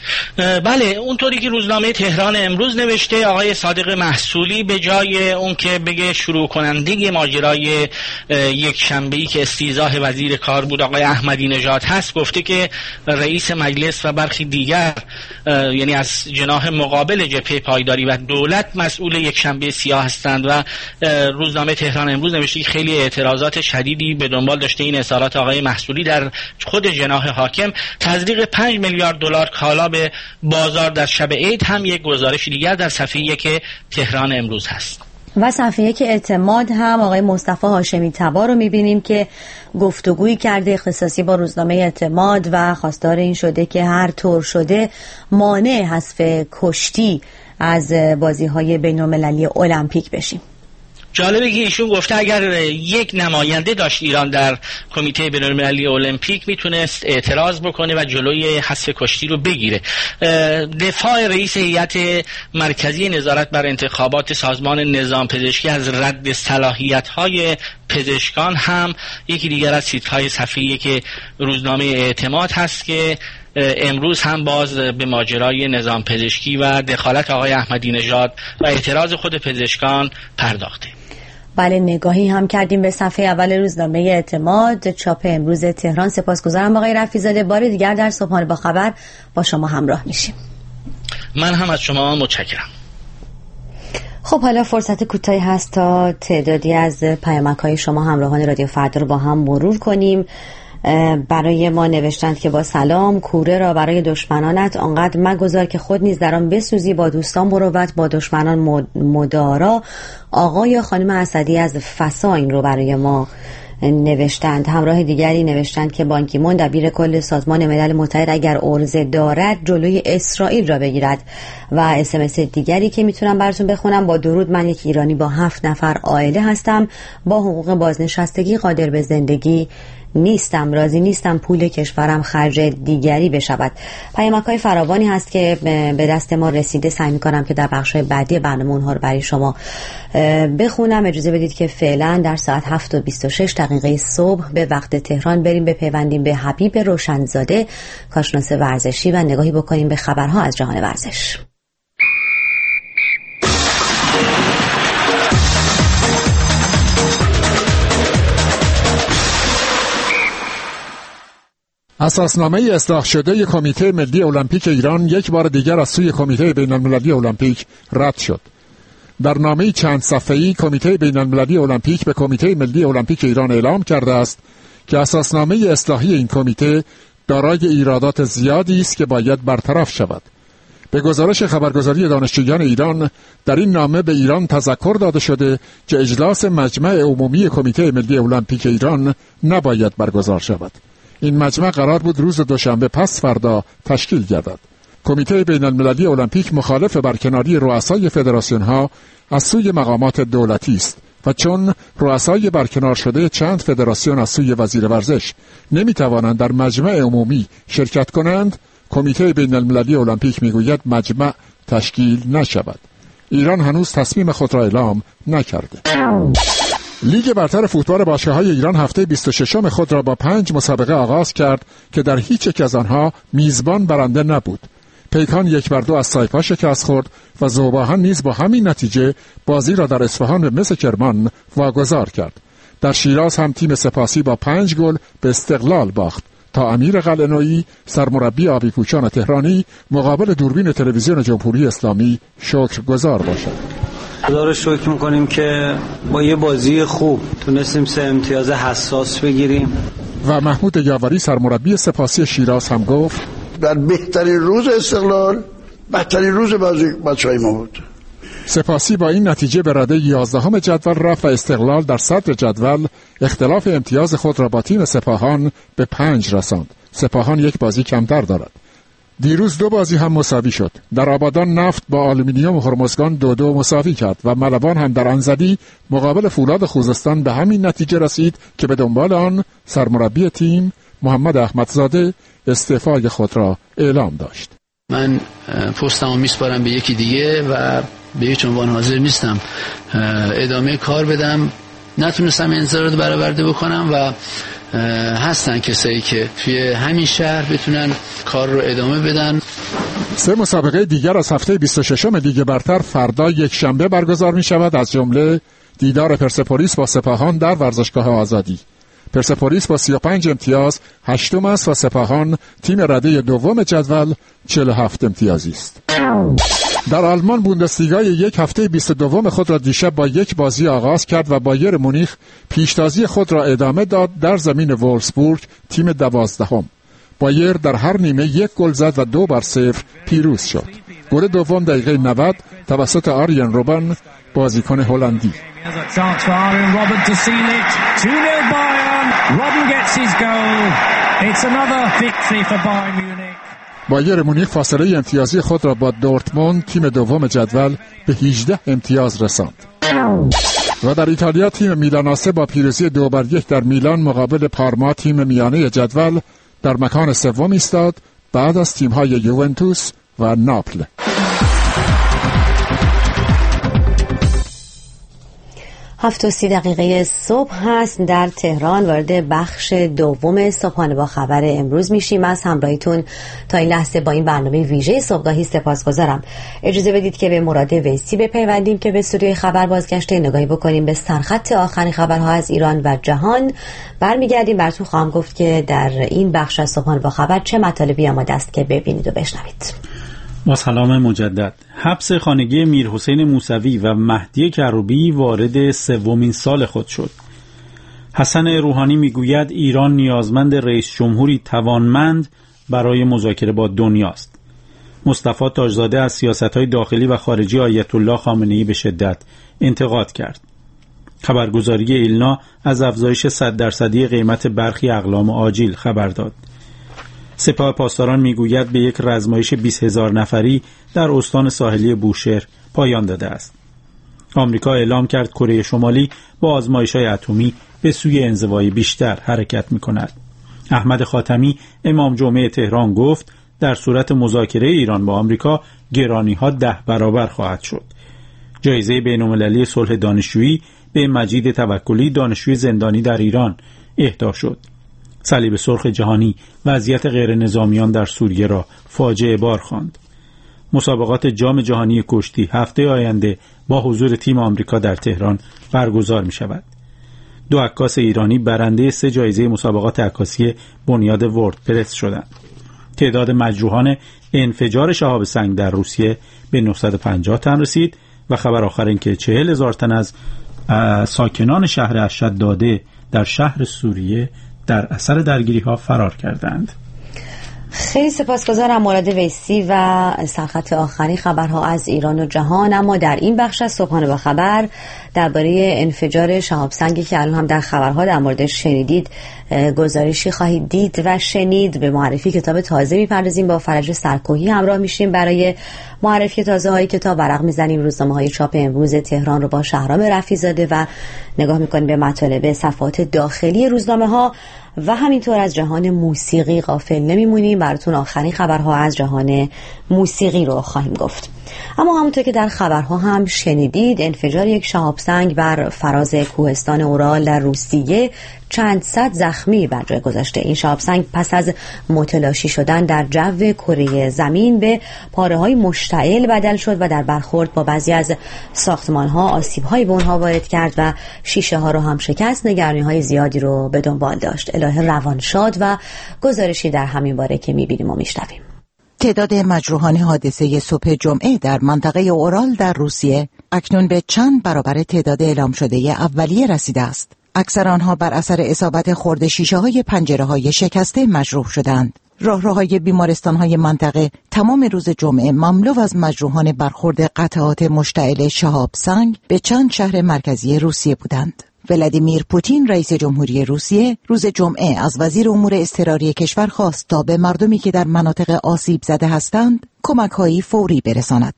بله، اونطوری که روزنامه تهران امروز نوشته، آقای صادق محصولی به جای اون که بگه شروع کننده ماجرای یک شنبه‌ای که استیضاح وزیر کار بود آقای احمدی نژاد هست، گفته که رئیس مجلس و برخی دیگر یعنی از جناح مقابل جبهه پایداری و دولت مسئول یک شنبه سیاه هستند و روزنامه تهران امروز نوشته که خیلی اعتراضات شدیدی به دنبال داشته این اظهارات آقای محصولی در خود جناح حاکم. تزریق پنج میلیارد دلار کالا به بازار در شب عید هم یک گزارش دیگر در صفحه یک تهران امروز هست. و صفحه یک اعتماد هم آقای مصطفی هاشمی تبا رو می‌بینیم که گفتگویی کرده اختصاصی با روزنامه اعتماد و خواستار این شده که هر طور شده مانع حذف کشتی از بازی‌های بین‌المللی المپیک بشیم. جالبه که ایشون گفته اگر یک نماینده داشت ایران در کمیته بین‌المللی المپیک میتونست اعتراض بکنه و جلوی حذف کشتی رو بگیره. دفاع رئیس هیئت مرکزی نظارت بر انتخابات سازمان نظام پزشکی از رد صلاحیت‌های پزشکان هم یکی دیگر از تیترهای صفحه‌ای که روزنامه اعتماد هست که امروز هم باز به ماجرای نظام پزشکی و دخالت آقای احمدی نژاد و اعتراض خود پزشکان پرداخته. بله، نگاهی هم کردیم به صفحه اول روزنامه اعتماد چاپ امروز تهران. سپاسگزارم آقای رفیع‌زاده. بار دیگر در صبحانه با خبر با شما همراه میشیم. من هم از شما متشکرم. خب حالا فرصت کوتاهی هست تا تعدادی از پیامک‌های شما همراهان رادیو فردا رو با هم مرور کنیم. برای ما نوشتند که با سلام، کوره را برای دشمنانت آنقدر مگذار که خود نیز در آن بسوزی، با دوستان مروت، با دشمنان مدارا. آقای خانم اسدی از فسا این رو برای ما نوشتند. همراه دیگری نوشتند که بان کی مون دبیر کل سازمان ملل متحد اگر عرضه دارد جلوی اسرائیل را بگیرد. و اس ام اس دیگری که میتونم براتون بخونم: با درود، من یک ایرانی با هفت نفر عائله هستم، با حقوق بازنشستگی قادر به زندگی نیستم، راضی نیستم پول کشورم خرج دیگری بشود. پیامک‌های فراوانی هست که به دست ما رسیده. سعی می‌کنم که در بخش‌های بعدی برنامه اونها رو برای شما بخونم. اجازه بدید که فعلا در ساعت هفت و بیست و شش دقیقه صبح به وقت تهران بریم بپیوندیم به حبیب روشنزاده، کارشناس ورزشی، و نگاهی بکنیم به خبرها از جهان ورزش. اساسنامه اصلاح شده کمیته ملی المپیک ایران یک بار دیگر از سوی کمیته بین‌المللی المپیک رد شد. در نامه‌ای چند صفحه‌ای کمیته بین‌المللی المپیک به کمیته ملی المپیک ایران اعلام کرده است که اساسنامه اصلاحی این کمیته دارای ایرادات زیادی است که باید برطرف شود. به گزارش خبرگزاری دانشجویان ایران در این نامه به ایران تذکر داده شده که اجلاس مجمع عمومی کمیته ملی المپیک ایران نباید برگزار شود. این مجمع قرار بود روز دوشنبه پس فردا تشکیل گردد. کمیته بین‌المللی المپیک مخالف برکناری رؤسای فدراسیون‌ها از سوی مقامات دولتی است و چون رؤسای برکنار شده چند فدراسیون از سوی وزیر ورزش نمی‌توانند در مجمع عمومی شرکت کنند، کمیته بین‌المللی المپیک می‌گوید مجمع تشکیل نشود. ایران هنوز تصمیم خود را اعلام نکرده. لیگ برتر فوتبال باشگاه‌های ایران هفته بیست و ششم خود را با پنج مسابقه آغاز کرد که در هیچ یک از آنها میزبان برنده نبود. پیکان یک بر دو از سایپا شکست خورد و ذوباهن نیز با همین نتیجه بازی را در اصفهان به مس کرمان واگذار کرد. در شیراز هم تیم سپاسی با پنج گل به استقلال باخت تا امیر قلعه‌نویی سرمربی آبی پوشان تهرانی مقابل دوربین تلویزیون جمهوری اسلامی شکرگزار باشد. خدا رو شکر میکنیم که با یه بازی خوب تونستیم سه امتیاز حساس بگیریم. و محمود یاوری سرمربی سپاسی شیراز هم گفت در بهترین روز استقلال بهترین روز بازی بچهای ما بود. سپاسی با این نتیجه به رده یازدهم جدول رفت و استقلال در صدر جدول اختلاف امتیاز خود را با تیم سپاهان به پنج رساند. سپاهان یک بازی کمتر دارد. دیروز دو بازی هم مساوی شد. در آبادان نفت با آلومینیوم هرمزگان دو دو مساوی کرد و ملوان هم در انزلی مقابل فولاد خوزستان به همین نتیجه رسید که به دنبال آن سرمربی تیم محمد احمدزاده استعفای خود را اعلام داشت. من پستمو میسپارم به یکی دیگه و به هیچ عنوان حاضر نیستم ادامه کار بدم. نتونستم انتظارات رو برآورده بکنم و هستن کسایی که توی همین شهر بتونن کار رو ادامه بدن. سه مسابقه دیگر از هفته بیست و ششم لیگ برتر فردا یک شنبه برگزار می شود، از جمله دیدار پرسپولیس با سپاهان در ورزشگاه آزادی. پرسپولیس با سی و پنج امتیاز هشتم است و سپاهان تیم رده دوم جدول چهل و هفت امتیازی است. در آلمان بوندسلیگا یک هفته بیست و دوم خود را دیشب با یک بازی آغاز کرد و بایر مونیخ پیشتازی خود را ادامه داد در زمین وولفسبورگ تیم دوازدهم. بایر در هر نیمه یک گل زد و دو بر صفر پیروز شد. گل دوم دقیقه نود توسط آریان روبن بازیکن هلندی. بایر مونیخ فاصله امتیازی خود را با دورتموند تیم دوم جدول به هجده امتیاز رساند. و در ایتالیا تیم میلاناسه با پیروزی دو بر یک در میلان مقابل پارما تیم میانه جدول در مکان سوم ایستاد بعد از تیم‌های یوونتوس و ناپل. هفت و سی دقیقه صبح هست در تهران. وارد بخش دوم صبحانه با خبر امروز میشیم. از همراهیتون تا این لحظه با این برنامه ویژه صبحگاهی سپاسگزارم. اجازه بدید که به مراد ویسی بپیوندیم که به استودیوی خبر بازگشته نگاهی بکنیم به سرخط آخرین خبرها از ایران و جهان. برمیگردیم براتون خواهم گفت که در این بخش از صبحانه با خبر چه مطالبی آماده است که ببینید و بشنوید. با سلام مجدد. حبس خانگی میرحسین موسوی و مهدی کروبی وارد سومین سال خود شد. حسن روحانی میگوید ایران نیازمند رئیس جمهوری توانمند برای مذاکره با دنیاست. مصطفی تاجزاده از سیاست‌های داخلی و خارجی آیت الله خامنه‌ای به شدت انتقاد کرد. خبرگزاری ایلنا از افزایش صد درصدی قیمت برخی اقلام آجیل خبر داد. سپاه پاسداران میگوید به یک رزمایش بیست هزار نفری در استان ساحلی بوشهر پایان داده است. آمریکا اعلام کرد کره شمالی با آزمایش‌های اتمی به سوی انزوای بیشتر حرکت می‌کند. احمد خاتمی امام جمعه تهران گفت در صورت مذاکره ایران با آمریکا گرانی‌ها ده برابر خواهد شد. جایزه بین‌المللی صلح دانشجویی به مجید توکلی دانشجوی زندانی در ایران اهدا شد. صلیب سرخ جهانی وضعیت غیر نظامیان در سوریه را فاجعه بار خواند. مسابقات جام جهانی کشتی هفته آینده با حضور تیم آمریکا در تهران برگزار می شود. دو عکاس ایرانی برنده سه جایزه مسابقات عکاسی بنیاد وردپرس شدند. تعداد مجروحان انفجار شهاب سنگ در روسیه به نهصد و پنجاه تن رسید و خبر آخر این که چهل هزار تن از ساکنان شهر اشداده در شهر سوریه در اثر درگیری ها فرار کردند. خیلی سپاسگزارم مراد ویسی و سرخط آخری خبرها از ایران و جهان. اما در این بخش از صبحانه با خبر درباره انفجار شهاب سنگی که الان هم در خبرها در موردش شنیدید گزارشی خواهید دید و شنید. به معرفی کتاب تازه می‌پردازیم، با فرج سرکوهی همراه میشیم برای معرفی تازه های کتاب. ورق میزنیم روزنامه‌های چاپ امروز تهران رو با شهرام رفیع‌زاده و نگاه میکنیم به مطالب صفحات داخلی روزنامه‌ها و همینطور از جهان موسیقی غافل نمیمونیم. براتون آخرین خبرها از جهان موسیقی رو خواهیم گفت. اما همونطور که در خبرها هم شنیدید، انفجار یک شهاب سنگ بر فراز کوهستان اورال در روسیه چند صد زخمی بر جای گذاشته. این شهاب سنگ پس از متلاشی شدن در جو کره زمین به پاره‌های مشتعل بدل شد و در برخورد با بعضی از ساختمان‌ها آسیب‌هایی به اونها وارد کرد و شیشه‌ها رو هم شکست. نگرانی‌های زیادی رو به دنبال داشت. الهه روانشاد و گزارشی در همین باره که می‌بینیم و می‌شنویم. تعداد مجروحان حادثه صبح جمعه در منطقه اورال در روسیه اکنون به چند برابر تعداد اعلام شده اولیه رسیده است. اکثر آنها بر اثر اصابت خورد شیشه‌های پنجره‌های شکسته مجروح شدند. راهروهای بیمارستان‌های منطقه تمام روز جمعه مملو از مجروحان برخورد قطعات مشتعل شهاب سنگ به چند شهر مرکزی روسیه بودند. ولادیمیر پوتین رئیس جمهوری روسیه روز جمعه از وزیر امور اضطراری کشور خواست تا به مردمی که در مناطق آسیب زده هستند کمک‌های فوری برساند.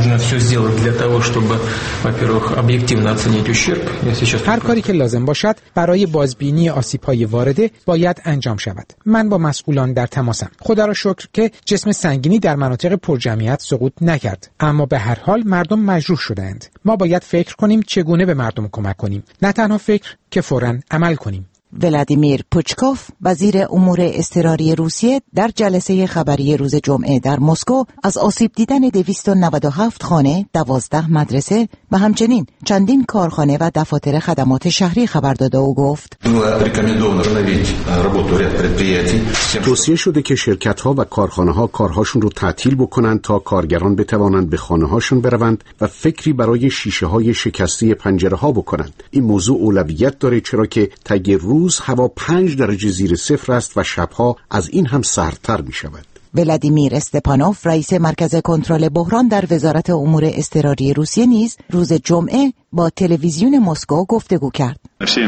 هر کاری که لازم باشد برای بازبینی آسیب‌های وارده باید انجام شود. من با مسئولان در تماسم. خدا را شکر که جسم سنگینی در مناطق پرجمعیت سقوط نکرد، اما به هر حال مردم مجروح شدند. ما باید فکر کنیم چگونه به مردم کمک کنیم، نه تنها فکر که فوراً عمل کنیم. ولادیمیر پوچکوف وزیر امور اضطراری روسیه در جلسه خبری روز جمعه در مسکو از آسیب دیدن دویست و نود و هفت خانه، دوازده مدرسه و همچنین چندین کارخانه و دفاتر خدمات شهری خبر داده و گفت توصیه شده که شرکت‌ها و کارخانه‌ها کارهاشون رو تعطیل بکنن تا کارگران بتوانند به خانه‌هاشون بروند و فکری برای شیشه‌های شکسته پنجره‌ها بکنند. این موضوع اولویت داره چرا که طی روز هوا پنج درجه زیر صفر است و شبها از این هم سردتر می‌شود. ولادیمیر استپانوف رئیس مرکز کنترل بحران در وزارت امور اضطراری روسیه نیز روز جمعه با تلویزیون مسکو گفتگو کرد.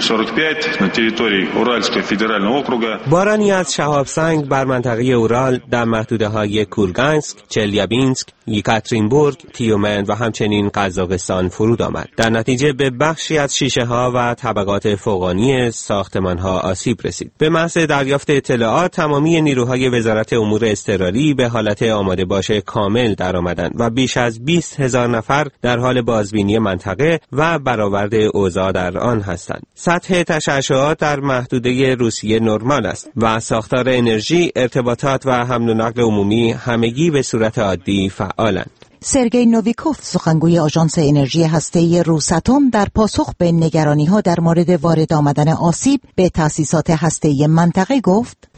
بارانی از شهاب سنگ بر منطقه اورال در محدوده‌های کورگانسک، چلیابینسک، یکاترینبورگ، تیومن و همچنین قزاقستان فرود آمد. در نتیجه به بخشی از شیشه‌ها و طبقات فوقانی ساختمان‌ها آسیب رسید. به محض دریافت اطلاعات تمامی نیروهای وزارت امور اضطراری به حالت آماده باش کامل درآمدند و بیش از بیست هزار نفر در حال بازبینی منطقه و برآورد اوضاع در آن هستند. سطح تشعشعات در محدوده روسیه نرمال است و ساختار انرژی، ارتباطات و حمل و نقل عمومی همگی به صورت عادی فعالند. سرگئی نوویکوف سخنگوی آژانس انرژی هسته‌ای روساتوم در پاسخ به نگرانی‌ها در مورد وارد آمدن آسیب به تأسیسات هسته‌ای منطقه گفت: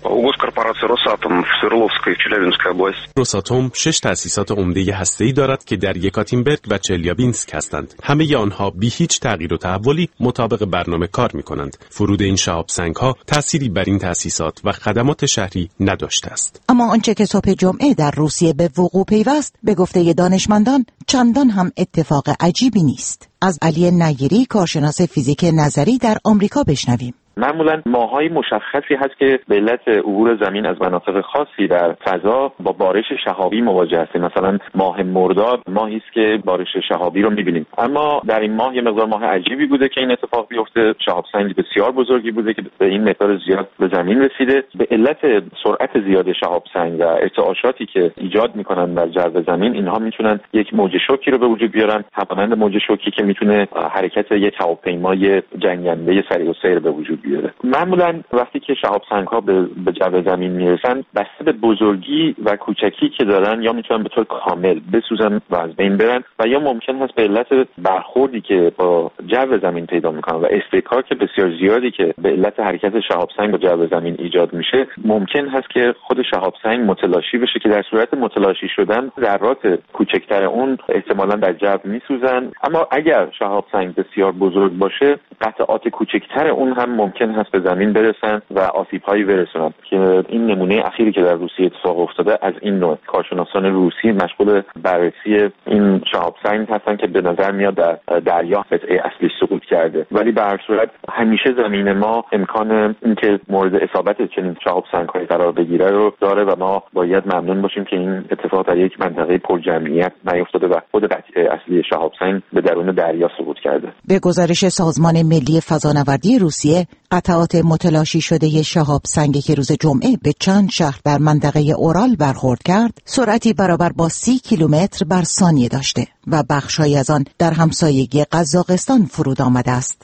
روساتوم شش تأسیسات عمده هسته‌ای دارد که در یکاترینبورگ و چلیابینسک هستند. همه آنها بی هیچ تغییر و تحولی مطابق برنامه کار می‌کنند. فرود این شهاب سنگ‌ها تأثیری بر این تأسیسات و خدمات شهری نداشته است. اما آنچه که صبح جمعه در روسیه به وقوع پیوست به گفته دانشمندان چندان هم اتفاق عجیبی نیست. از علی نیری کارشناس فیزیک نظری در آمریکا بشنویم. معمولا ماهای مشخصی هست که به علت عبور زمین از مناطق خاصی در فضا با بارش شهابی مواجه هستیم. مثلا ماه مرداد ماهی است که بارش شهابی رو می‌بینیم. اما در این ماه یه مقدار ماه عجیبی بوده که این اتفاق بیفته. شهاب سنگ بسیار بزرگی بوده که به این مقدار زیاد به زمین رسیده. به علت سرعت زیاد شهاب سنگ و ارتعاشاتی که ایجاد می‌کنن در جو زمین، اینها میتونن یک موج شوکی رو به وجود بیارن، همانند موج شوکی که میتونه حرکت یک هواپیمای جنگنده سریع السیر به وجود بیاره. معمولا وقتی که شهاب سنگ ها به به جو زمین میرسن، بسته به بزرگی و کوچکی که دارن، یا میتونن به طور کامل بسوزن و از بین برن، و یا ممکن هست به علت برخوردی که با جو زمین پیدا میکنن و اصطکاک بسیار زیادی که به علت حرکت شهاب سنگ با جو زمین ایجاد میشه، ممکن هست که خود شهاب سنگ متلاشی بشه که در صورت متلاشی شدن ذرات کوچکتر اون احتمالاً در جو میسوزن. اما اگر شهاب سنگ بسیار بزرگ باشه، قطعات کوچکتر اون هم ممکن هست به زمین برسن و آسیب‌هایی برسونن، که این نمونه اخیری که در روسیه اتفاق افتاده از این نوع. کارشناسان روسی مشغول بررسی این شهاب سنگ هستن که به نظر میاد در دریا قطعه اصلی سقوط کرده، ولی به هر صورت همیشه زمین ما امکان اینکه مورد اصابت چنین شهاب سنگ‌هایی قرار بگیره رو داره و ما باید ممنون باشیم که این اتفاق در یک منطقه پرجمعیت نیفتاده و خود قطعه اصلی شهاب سنگ به درون دریا سقوط کرده. به گزارش سازمان ملی فضانوردی روسیه، قطعات متلاشی شده شهاب سنگی که روز جمعه به چند شهر در منطقه اورال برخورد کرد، سرعتی برابر با سی کیلومتر بر ثانیه داشته و بخش‌هایی از آن در همسایگی قزاقستان فرود آمده است.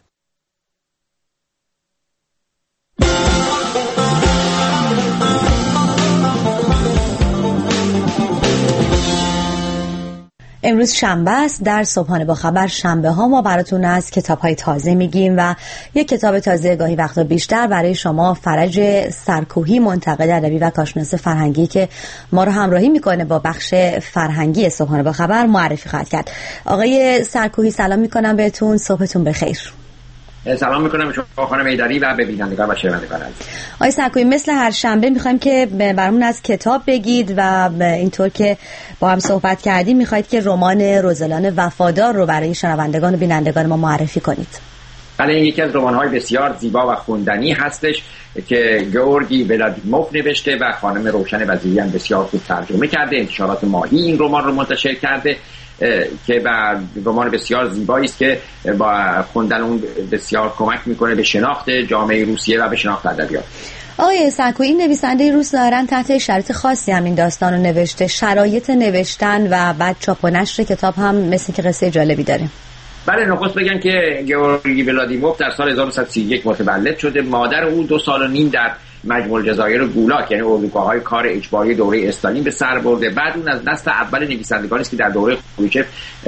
امروز شنبه است. در صبحانه با خبر شنبه ها ما براتون از کتاب های تازه میگیم و یک کتاب تازه گاهی وقتا بیشتر برای شما فرج سرکوهی، منتقد ادبی و کارشناس فرهنگی که ما رو همراهی میکنه با بخش فرهنگی صبحانه با خبر معرفی خواهد کرد. آقای سرکوهی سلام میکنم بهتون، صبحتون بخیر. سلام میکنم شما خانم ایدری و به بینندگان و شنوندگان عزیز. آقای سرکوهی، مثل هر شنبه میخوایم که برامون از کتاب بگید و اینطور که با هم صحبت کردیم میخواید که رمان روزلان وفادار رو برای شنوندگان و بینندگان ما معرفی کنید. بله، این یکی از رمان‌های بسیار زیبا و خوندنی هستش که گورگی ولادیموف نوشته و خانم روشن وزیری هم بسیار خوب ترجمه کرده. انتشارات ماهی این رمان رو منتشر کرده که بر رمان بسیار زیبایی است که با خوندن اون بسیار کمک میکنه به شناخت جامعه روسیه و به شناخت ادبیات. آقای سرکوهی، این نویسنده روس ظاهراً تحت شرایط خاصی همین داستان رو نوشته. شرایط نوشتن و بعد چاپ و نشر کتاب هم مثل که قصه جالبی داره. بله، نخست بگم که گئورگی ولادیموف در سال هزار و نهصد و سی و یک متولد شده. مادر او دو سال و نیم در مجموع الجزایر گولاک یعنی اردوگاه‌های کار اجباری دوره استالین به سر برده. بعد اون از نسل اول نویسندگانی است که در دوره خروشچف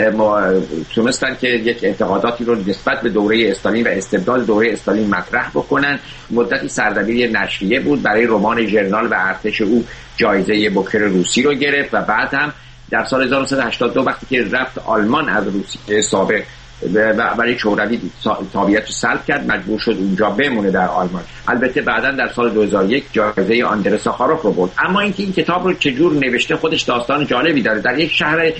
تونستن که یک انتقاداتی رو نسبت به دوره استالین و استبداد دوره استالین مطرح بکنن. مدتی سردبیر نشریه بود. برای رمان ژرنال و ارتش او جایزه بوکر روسی رو گرفت و بعد هم در سال هزار و نهصد و هشتاد و دو وقتی که رفت آلمان از روسیه سابق و برای شوروی تابعیت رو سلب کرد، مجبور شد اونجا بمونه در آلمان. البته بعداً در سال دو هزار و یک جایزه آندره ساخاروف رو برد. اما اینکه این کتاب رو چجور نوشته خودش داستان جالبی داره. در یک شهر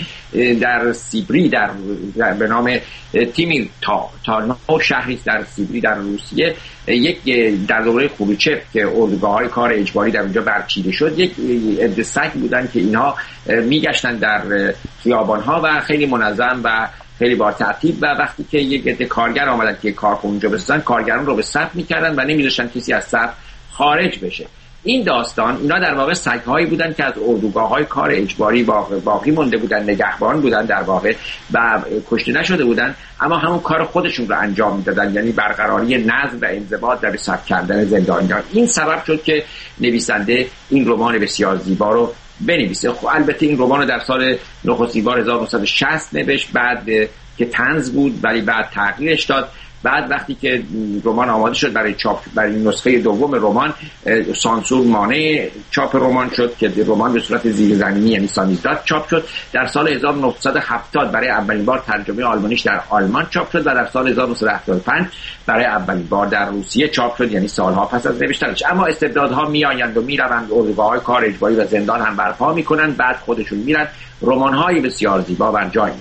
در سیبری در, در به نام تیمیر تا تا شهری در سیبری در روسیه، یک در دوره خروشچف که اردوگاه‌های کار اجباری در اونجا برچیده شد، یک عده سگ بودن که اینها میگشتن در خیابان‌ها و خیلی منظم و خیلی با ترتیب و وقتی که یک عده کارگر آمدن که کار اونجا بسازن، کارگران رو به صف می‌کردن و نمی‌ذاشتن کسی از صف خارج بشه. این داستان اینا در واقع سگ‌هایی بودن که از اردوگاه‌های کار اجباری باقی مونده بودن، نگهبان بودن در واقع و کشته نشده بودن، اما همون کار خودشون رو انجام میدادن، یعنی برقراری نظم و انضباط و به صف کردن زندانیان. این سبب شد که نویسنده این رمان بسیار زیبا رو بنویسه. خب البته این رمان رو در سال نخستین بار هزار و نهصد و شصت نوشت، بعد که طنز بود ولی بعد تغییرش داد. بعد وقتی که رمان آماده شد برای چاپ، برای نسخه دوم رمان، سانسور مانع چاپ رمان شد که رمان به صورت زیرزمینی یعنی سامیزداد چاپ شد. در سال هزار و نهصد و هفتاد برای اولین بار ترجمه آلمانیش در آلمان چاپ شد و در سال هزار و نهصد و هفتاد و پنج برای اولین بار در روسیه چاپ شد، یعنی سالها پس از نوشتنش. اما استبدادها میآیند و میروند، اردوگاه‌های کار اجباری و زندان هم برپا میکنن، بعد خودشون میرن. رمان‌های بسیار زیبا بر جای.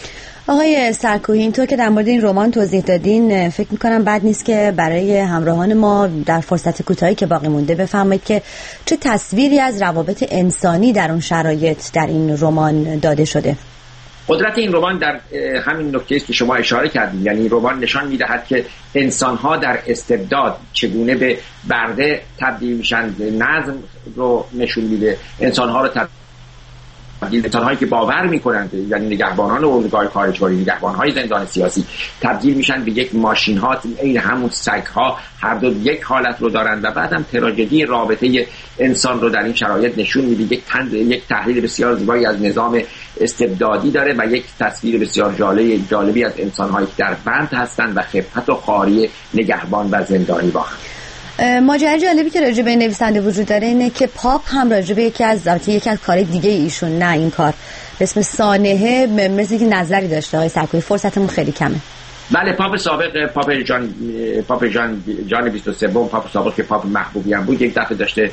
آقای سرکوهی، اینطور که در مورد این رمان توضیح دادین، فکر میکنم بد نیست که برای همراهان ما در فرصت کوتاهی که باقی مونده بفرمایید که چه تصویری از روابط انسانی در اون شرایط در این رمان داده شده. قدرت این رمان در همین نکته است که شما اشاره کردید، یعنی رمان نشان میدهد که انسان‌ها در استبداد چگونه به برده تبدیل میشن، نظم رو نشون میده، انسان‌ها رو تبدیل انسان‌هایی که باور می‌کنند، یعنی نگهبانان اردوگاه کار اجباری، نگهبان‌های زندان سیاسی، تبدیل میشن به یک ماشین‌ها، این همون سگ‌ها، هر دو یک حالت رو دارند و بعدم تراژدی رابطه انسان رو در این شرایط نشون میده. یک تند، یک تحلیل بسیار زیبایی از نظام استبدادی داره و یک تصویر بسیار جالب جالبی از انسان‌هایی که در بند هستند و خفت و خواری نگهبان و زندانی با هم. ماجرای جالبی که راجع به نویسنده وجود داره اینه که پاپ هم راجع به یکی از البته یکی از کار دیگه ایشون، نه این کار، به اسم سانحه، مثل که نظری داشته. آقای سرکوهی، فرصتمون خیلی کمه. بله، پاپ سابق، پاپ جان پاپ جان جان بیست و سه، پاپ سابق که پاپ محبوبی هم بود، یک دفعه داشته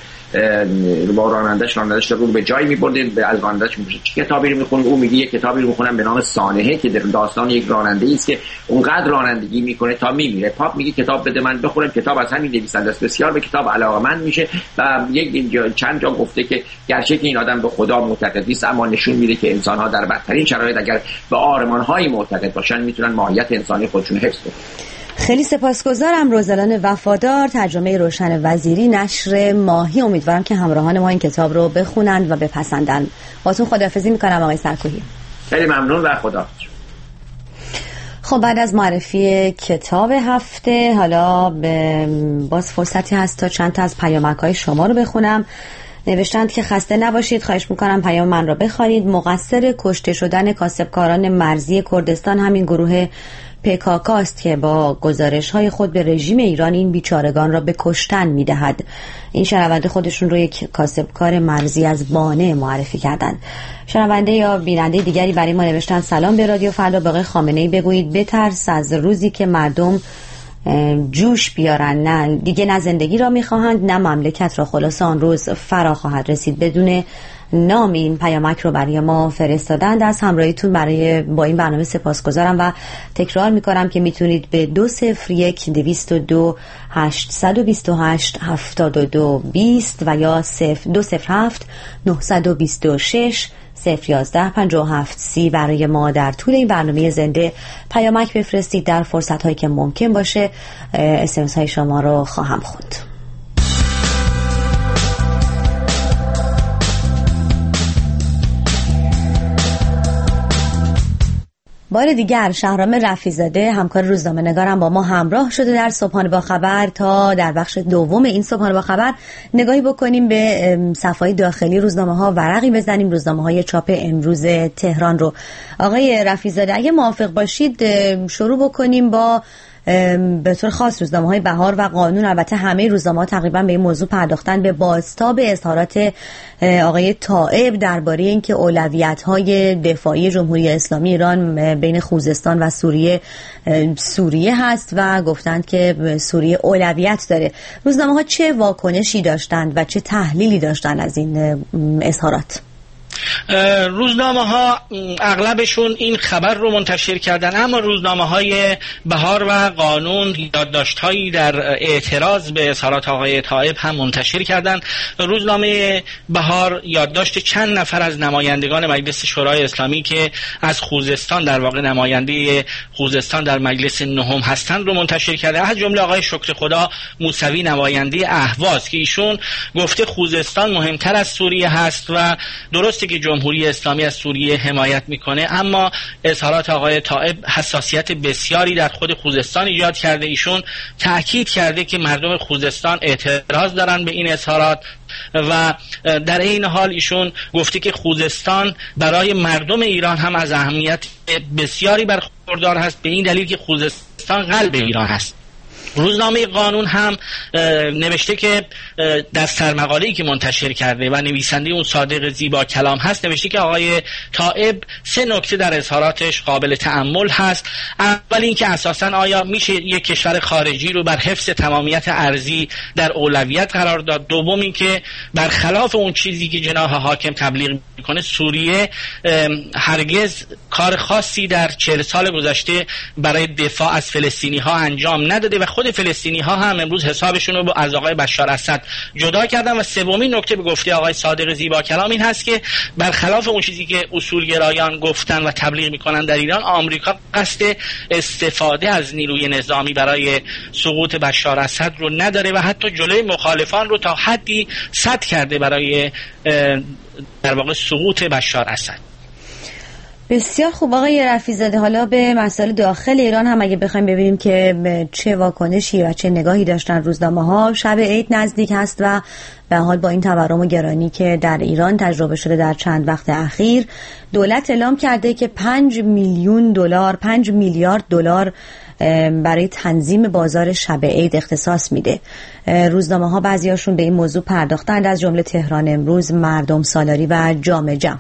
با رانندش رانندش رو به جایی می‌برد، از رانندش می‌پرسید چه کتابی رو می‌خونی؟ او میگه یک کتابی رو می‌خونم به نام سانحه که داستان یک راننده‌ای است که اونقدر رانندگی می‌کنه تا می‌میره. پاپ میگه کتاب بده من بخونم. کتاب از همین نویسنده است، بسیار به کتاب علاقه‌مند میشه و یک جا چند جا گفته که گرچه که این آدم به خدا معتقد نیست، اما نشون میده که انسان‌ها در بدترین شرایط اگر به آرمان‌های معتقد باشن میتونن ماهیت انسانی خودشون حفظ کنن. خیلی سپاسگزارم. روزلان وفادار، ترجمه روشن وزیری، نشر ماهی. امیدوارم که همراهان ما این کتاب رو بخونند و بپسندند. باهاتون خداحافظی میکنم آقای سرکوهی. خیلی ممنون و خدا. خب بعد از معرفی کتاب هفته، حالا باز فرصتی هست تا چند تا از پیامک‌های شما رو بخونم. نوشتند که خسته نباشید، خواهش میکنم پیام من را بخوانید. مقصر کشته شدن کاسبکاران مرزی کردستان همین گروه پکاکا است که با گزارش‌های خود به رژیم ایران این بیچارگان را به کشتن می‌دهد. این شنونده خودشون رو یک کاسبکار مرزی از بانه معرفی کردند. شنونده یا بیننده دیگری برای ما نوشتن سلام به رادیو فردا، به آقای خامنه‌ای بگویید بترس از روزی که مردم جوش بیارن، نه دیگه نه زندگی را میخواهند نه مملکت را. خلاص آن روز فرا خواهد رسید. بدون نام این پیامک رو برای ما فرستادند. از همراهیتون برای با این برنامه سپاسگزارم و تکرار میکنم که میتونید به دو صفر یک دویست و دو هشتصد و بیست و هشت هفتاد و دو بیست و یا دو صفر هفت نهصد و بیست و شش صفر یازده پنجاه و هفت سی برای ما در طول این برنامه زنده پیامک بفرستید. در فرصت هایی که ممکن باشه اس ام اس های شما رو خواهم خوند. بار دیگر شهرام رفیع‌زاده همکار روزنامه نگارم با ما همراه شده در صبحانه با خبر تا در بخش دوم این صبحانه با خبر نگاهی بکنیم به صفحات داخلی روزنامه ها، ورقی بزنیم روزنامه های چاپ امروز تهران رو. آقای رفیع‌زاده اگه موافق باشید شروع بکنیم با به طور خاص روزنامه های بهار و قانون. البته همه روزنامه ها تقریبا به این موضوع پرداختن، به بازتاب اظهارات آقای طائب درباره اینکه اولویت های دفاعی جمهوری اسلامی ایران بین خوزستان و سوریه سوریه هست و گفتند که سوریه اولویت داره. روزنامه ها چه واکنشی داشتند و چه تحلیلی داشتند از این اظهارات؟ روزنامه ها اغلبشون این خبر رو منتشر کردن، اما روزنامه های بهار و قانون یادداشت هایی در اعتراض به اظهارات آقای طائب هم منتشر کردن. روزنامه بهار یادداشت چند نفر از نمایندگان مجلس شورای اسلامی که از خوزستان، در واقع نماینده خوزستان در مجلس نهم هستند رو منتشر کرده، از جمله آقای شکر خدا موسوی نماینده اهواز که ایشون گفته خوزستان مهمتر از سوریه هست و درسته که جمهوری اسلامی از سوریه حمایت میکنه، اما اظهارات آقای طائب حساسیت بسیاری در خود خوزستان ایجاد کرده. ایشون تأکید کرده که مردم خوزستان اعتراض دارن به این اظهارات و در این حال ایشون گفته که خوزستان برای مردم ایران هم از اهمیت بسیاری برخوردار هست، به این دلیل که خوزستان قلب ایران هست. روزنامه قانون هم نوشته که در سرمقاله‌ای که منتشر کرده و نویسنده اون صادق زیبا کلام هست، نوشته که آقای طائب سه نکته در اظهاراتش قابل تأمل هست. اول این که اساساً آیا میشه یک کشور خارجی رو بر حفظ تمامیت ارضی در اولویت قرار داد؟ دوم این که برخلاف اون چیزی که جناح حاکم تبلیغ میکنه، سوریه هرگز کار خاصی در چهل سال گذشته برای دفاع از فلسطینی ها انجام نداده و خود فلسطینی ها هم امروز حسابشون رو از آقای بشار اسد جدا کردن. و سومین نکته به گفته آقای صادق زیبا کلام این هست که برخلاف اون چیزی که اصولگرایان گفتن و تبلیغ میکنن در ایران، آمریکا قصد استفاده از نیروی نظامی برای سقوط بشار اسد رو نداره و حتی جلوی مخالفان رو تا حدی سد کرده برای در واقع سقوط بشار اسد. بسیار خوب آقای رفیع‌زاده، حالا به مسائل داخل ایران هم اگه بخوایم ببینیم که چه واکنشی و چه نگاهی داشتن روزنامه‌ها. شب عید نزدیک هست و به حال با این تورم و گرانی که در ایران تجربه شده در چند وقت اخیر، دولت اعلام کرده که پنج میلیون دلار پنج میلیارد دلار برای تنظیم بازار شب عید اختصاص میده. روزنامه‌ها بعضیاشون به این موضوع پرداختند، از جمله تهران امروز، مردم سالاری و جامعه جمع.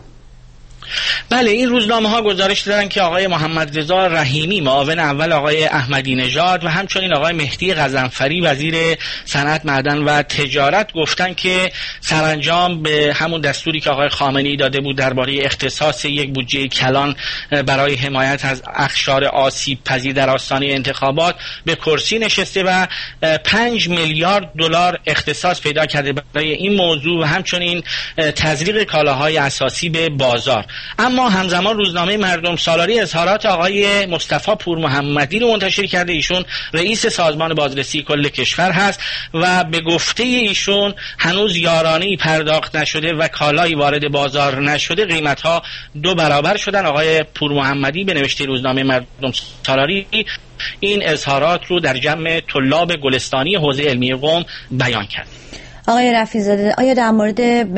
بله، این روزنامه ها گزارش دادن که آقای محمد رضا رحیمی معاون اول آقای احمدی نژاد و همچنین آقای مهدی غضنفری وزیر صنعت، معدن و تجارت گفتن که سرانجام به همون دستوری که آقای خامنه‌ای داده بود درباره اختصاص یک بودجه کلان برای حمایت از اقشار آسیب پذیر در آستانه انتخابات به کرسی نشسته و پنج میلیارد دلار اختصاص پیدا کرده برای این موضوع و همچنین تزریق کالاهای اساسی به بازار. اما همزمان روزنامه مردم سالاری اظهارات آقای مصطفی پور محمدی رو منتشر کرده. ایشون رئیس سازمان بازرسی کل کشور هست و به گفته ایشون هنوز یارانه‌ای پرداخت نشده و کالایی وارد بازار نشده، قیمت‌ها دو برابر شدن. آقای پور محمدی به نوشته روزنامه مردم سالاری این اظهارات رو در جمع طلاب گلستانی حوزه علمی قم بیان کرد. آقای رفیع‌زاده، آیا در مورد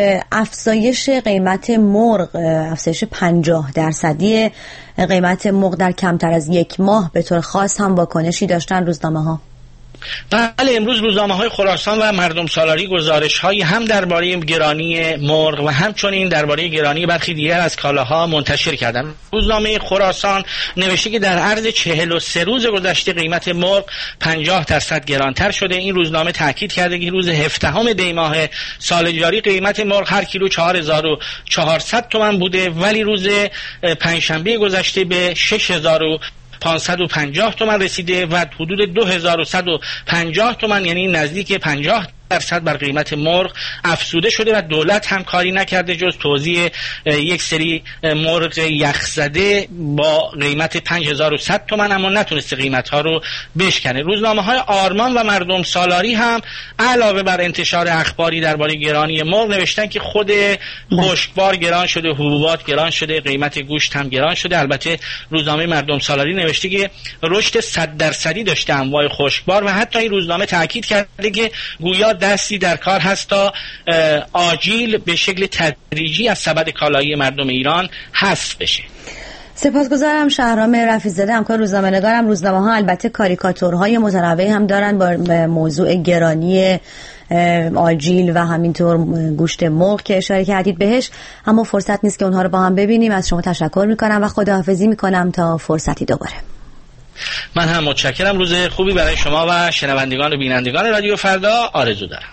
افزایش قیمت مرغ، افزایش پنجاه درصدی قیمت مرغ در کمتر از یک ماه به طور خاص هم واکنشی داشتن روزنامه‌ها؟ بله، امروز روزنامه های خراسان و مردم سالاری گزارش هایی هم درباره گرانی مرغ و همچنین درباره گرانی برخی دیگر از کالاها منتشر کردند. روزنامه خراسان نوشته که در عرض چهل و سه روز گذشته قیمت مرغ پنجاه درصد گرانتر شده. این روزنامه تاکید کرده که روز هفدهم دی ماه سال جاری قیمت مرغ هر کیلو چهار هزار و چهارصد تومان بوده، ولی روز پنجشنبه گذشته به شش هزار و پانصد و پنجاه تومان رسیده و حدود دو هزار و صد و پنجاه تومان، یعنی نزدیک پنجاه درصد بر قیمت مرغ افزوده شده و دولت هم کاری نکرده جز توزیع یک سری مرغ یخزده با قیمت پنج هزار و صد تومان، اما نتونسته قیمت ها رو بشکنه. روزنامه های آرمان و مردم سالاری هم علاوه بر انتشار اخباری درباره گرانی مرغ نوشتن که خود خشکبار گران شده، حبوبات گران شده، قیمت گوشت هم گران شده. البته روزنامه مردم سالاری نوشته که رشد صد درصدی داشته انواع خشکبار و حتی این روزنامه تاکید کرده که گویا دستی در کار هست تا آجیل به شکل تدریجی از سبد کالایی مردم ایران حذف بشه. سپاسگزارم. شهرام رفیع‌زاده همکار روزنامه‌نگارم. روزنامه‌ها البته کاریکاتورهای متنوعی هم دارن با موضوع گرانی آجیل و همینطور گوشت مرغ که اشاره کردید بهش، اما فرصت نیست که اونها رو با هم ببینیم. از شما تشکر میکنم و خداحافظی میکنم تا فرصتی دوباره. من هم متشکرم. روز خوبی برای شما و شنوندگان و بینندگان رادیو فردا آرزو دارم.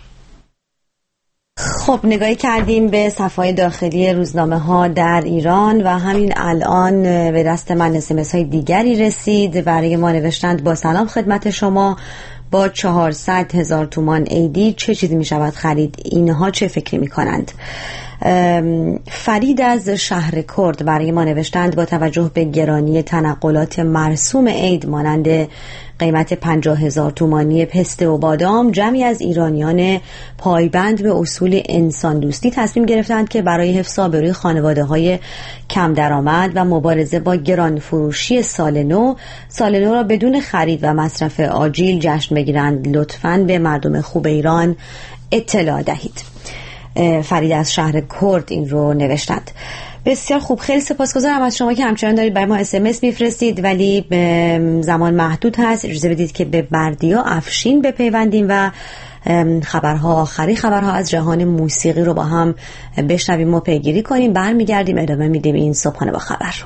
خب نگاهی کردیم به صفحه داخلی روزنامه ها در ایران و همین الان به دست من اسمس های دیگری رسید. برای ما نوشتند: با سلام خدمت شما، با چهارصد هزار تومان ایدی چه چیزی می شود خرید؟ اینها چه فکری می کنند؟ فرید از شهر کرد برای ما نوشتند: با توجه به گرانی تنقلات مرسوم عید مانند قیمت پنجاه هزار تومانی پسته و بادام، جمعی از ایرانیان پایبند به اصول انسان دوستی تصمیم گرفتند که برای حفظ آبروی خانواده های کم درآمد و مبارزه با گران فروشی سال نو سال نو را بدون خرید و مصرف آجیل جشن بگیرند. لطفاً به مردم خوب ایران اطلاع دهید. فرید از شهر کرد این رو نوشتند. بسیار خوب، خیلی سپاسگزارم از شما که همچنان دارید برای ما اس ام اس میفرستید، ولی زمان محدود هست. اجازه بدید که به بردیا افشین بپیوندیم و خبرها، آخری خبرها از جهان موسیقی رو با هم بشنویم و پیگیری کنیم. برمیگردیم ادامه میدیم این صبحانه با خبر رو.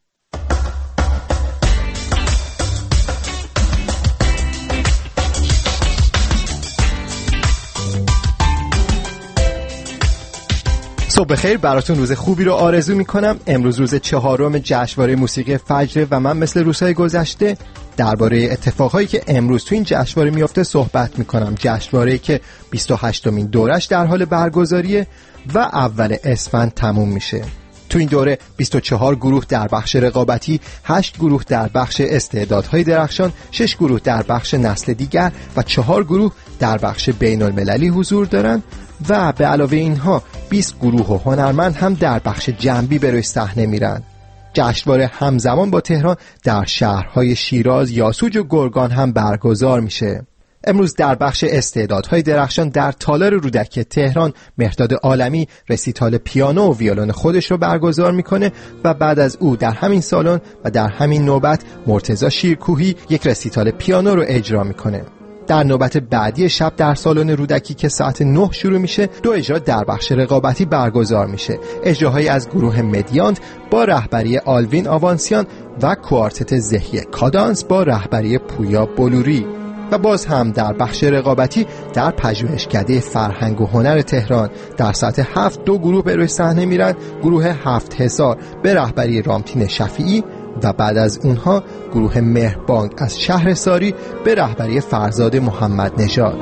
صبح بخیر براتون، روز خوبی رو آرزو میکنم. امروز روز چهارم جشنواره موسیقی فجر و من مثل روزهای گذشته درباره اتفاقهایی که امروز تو این جشنواره میافته صحبت میکنم. جشنواره‌ای که بیست و هشتمین دورش در حال برگزاریه و اول اسفند تموم میشه. تو این دوره بیست و چهار گروه در بخش رقابتی، هشت گروه در بخش استعدادهای درخشان، شش گروه در بخش نسل دیگر و چهار گروه در بخش بین المللی حضور دارن و به علاوه اینها بیست گروه و هنرمند هم در بخش جنبی به روی صحنه میرن. جشنواره همزمان با تهران در شهرهای شیراز، یاسوج و گرگان هم برگزار میشه. امروز در بخش استعدادهای درخشان در تالار رودکی تهران مهرداد عالمی رسیتال پیانو و ویولن خودش رو برگزار میکنه و بعد از او در همین سالن و در همین نوبت مرتضی شیرکوهی یک رسیتال پیانو رو اجرا میکنه. در نوبت بعدی شب در سالن رودکی که ساعت نه شروع میشه، دو اجرا در بخش رقابتی برگزار میشه. اجراهایی از گروه مدیانت با رهبری آلوین آوانسیان و کوارتت زهی کادانس با رهبری پویا بلوری. و باز هم در بخش رقابتی در پژوهشکده فرهنگ و هنر تهران در ساعت هفت دو گروه به روی صحنه میرن. گروه هفت هزار به رهبری رامتین شفیعی و بعد از اونها گروه مهربانگ از شهر ساری به رهبری فرزاد محمد نژاد.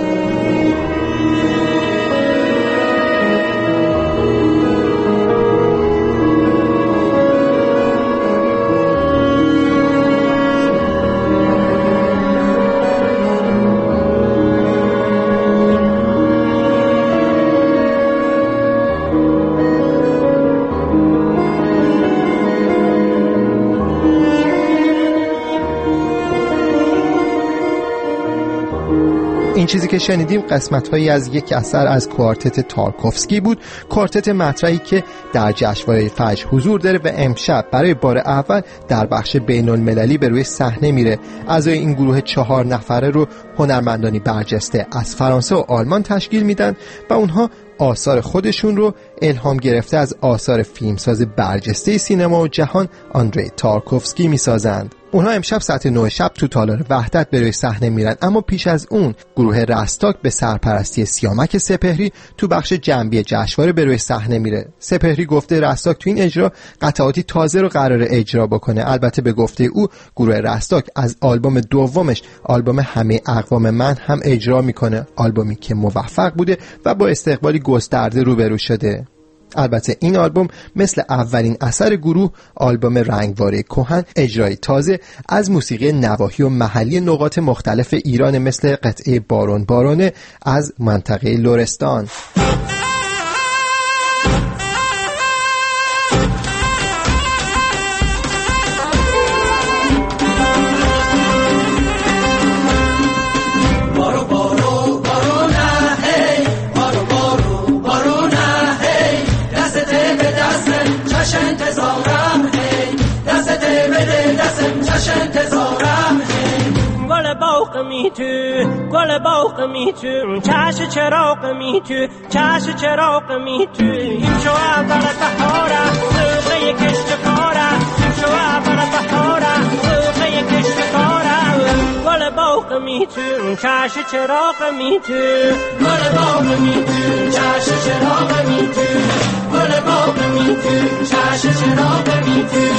این چیزی که شنیدیم قسمت‌هایی از یک اثر از کوارتت تارکوفسکی بود. کوارتت مطرحی که در جشنواره فجر حضور داره و امشب برای بار اول در بخش بین المللی به روی صحنه میره. اعضای این گروه چهار نفره رو هنرمندانی برجسته از فرانسه و آلمان تشکیل میدن و اونها آثار خودشون رو الهام گرفته از آثار فیلمساز برجسته سینما و جهان آندری تارکوفسکی میسازند. اونها امشب ساعت نه شب تو تالار وحدت به روی صحنه میرن، اما پیش از اون گروه رستاک به سرپرستی سیامک سپهری تو بخش جنبی جشنواره به روی صحنه میره. سپهری گفته رستاک تو این اجرا قطعاتی تازه رو قراره اجرا بکنه. البته به گفته او گروه رستاک از آلبوم دومش، آلبوم همه اقوام من هم اجرا میکنه، آلبومی که موفق بوده و با استقبالی گسترده روبرو شده. البته این آلبوم مثل اولین اثر گروه، آلبوم رنگواره کهن، اجرای تازه از موسیقی نواحی و محلی نقاط مختلف ایران مثل قطعه بارون بارونه از منطقه لرستان. می تو گل باغ می تو چش چراغ می تو چش چراغ می تو این شو اول بهاره سوقه کشت کاره این شو اول بهاره سوقه کشت کاره گل باغ می تو چش چراغ می تو گل باغ می تو چش چراغ می تو گل باغ می تو چش چراغ می تو.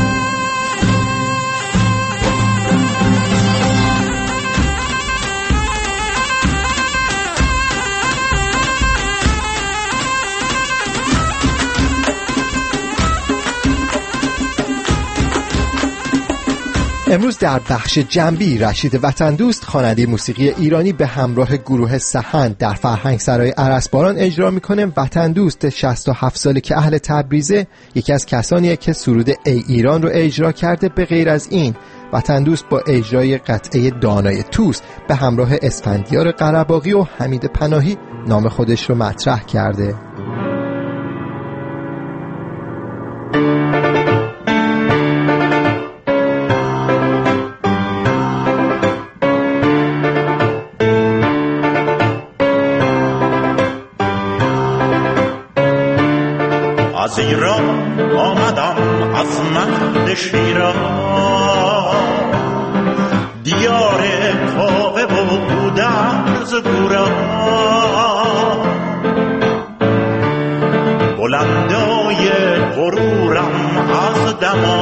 امروز در بخش جنبی رشید وطن دوست خواننده موسیقی ایرانی به همراه گروه سحن در فرهنگ سرای ارسباران اجرا میکنه. وطن دوست شصت و هفت ساله که اهل تبریزه، یکی از کسانیه که سرود ای ایران رو اجرا کرده. به غیر از این وطن دوست با اجرای قطعه دانای توس به همراه اسفندیار قره‌باغی و حمید پناهی نام خودش رو مطرح کرده. از ایران آمدم از مهد شیران، دیار کاوه و گودرز گوران، بلندای غرورم از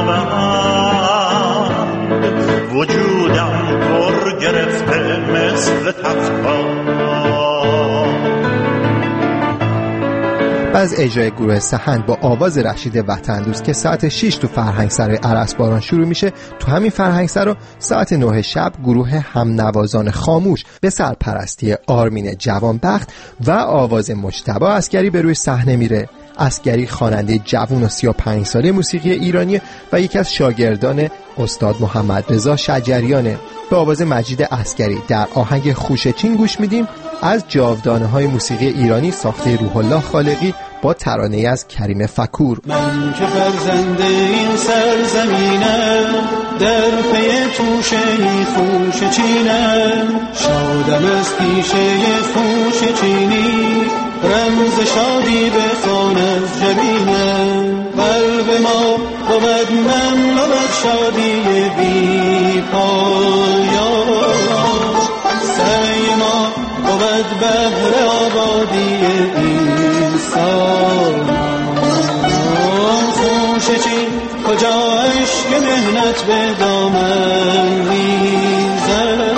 دماوند، وجودم پر گرفته مثل تفکان. از اجرای گروه سحن با آواز رشید وطن دوست که ساعت شش تو فرهنگ سرای ارسباران شروع میشه، تو همین فرهنگ سرا ساعت نه شب گروه همنوازان خاموش به سرپرستی آرمین جوانبخت و آواز مجتبی عسگری به روی صحنه میره. عسگری خواننده جوان و سی و پنج ساله موسیقی ایرانی و یکی از شاگردان استاد محمد رضا شجریانه. به آواز مجید عسگری در آهنگ خوشچین گوش میدیم از جاودانه های موسیقی ایرانی ساخته روح الله خالقی با ترانه از کریم فکور. من که فرزند این سرزمینم، در پی توشه خوشچینم، شادم از پیشه خوشچینی، رمز شادی بخوان از جبینم. قلب ما بود مملو شادی بی پایان، سعی ما بود بهر آبادی انسان. خوشچین کجا عشق مهنت به دامن میزد.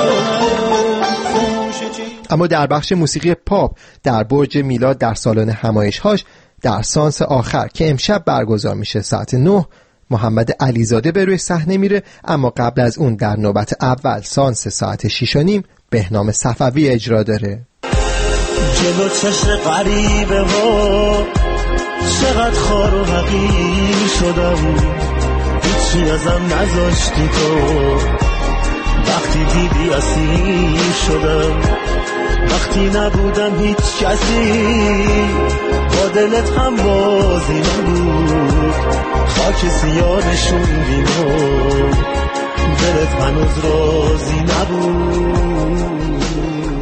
اما در بخش موسیقی پاپ در برج میلاد در سالن همایش‌هاش در سانس آخر که امشب برگزار میشه ساعت نه، محمد علیزاده به روی صحنه میره. اما قبل از اون در نوبت اول سانس ساعت شیش و نیم بهنام صفوی اجرا داره. جلو چشم غریبه ها چقدر خار و حقیر شدم، هیچی ازم نذاشتی تو، وقتی دیدی اسیر شدم، وقتی نبودم هیچ کسی، با دلت هم بازی نبود، خاک سیاه نشوندی و دلت هنوز راضی نبود.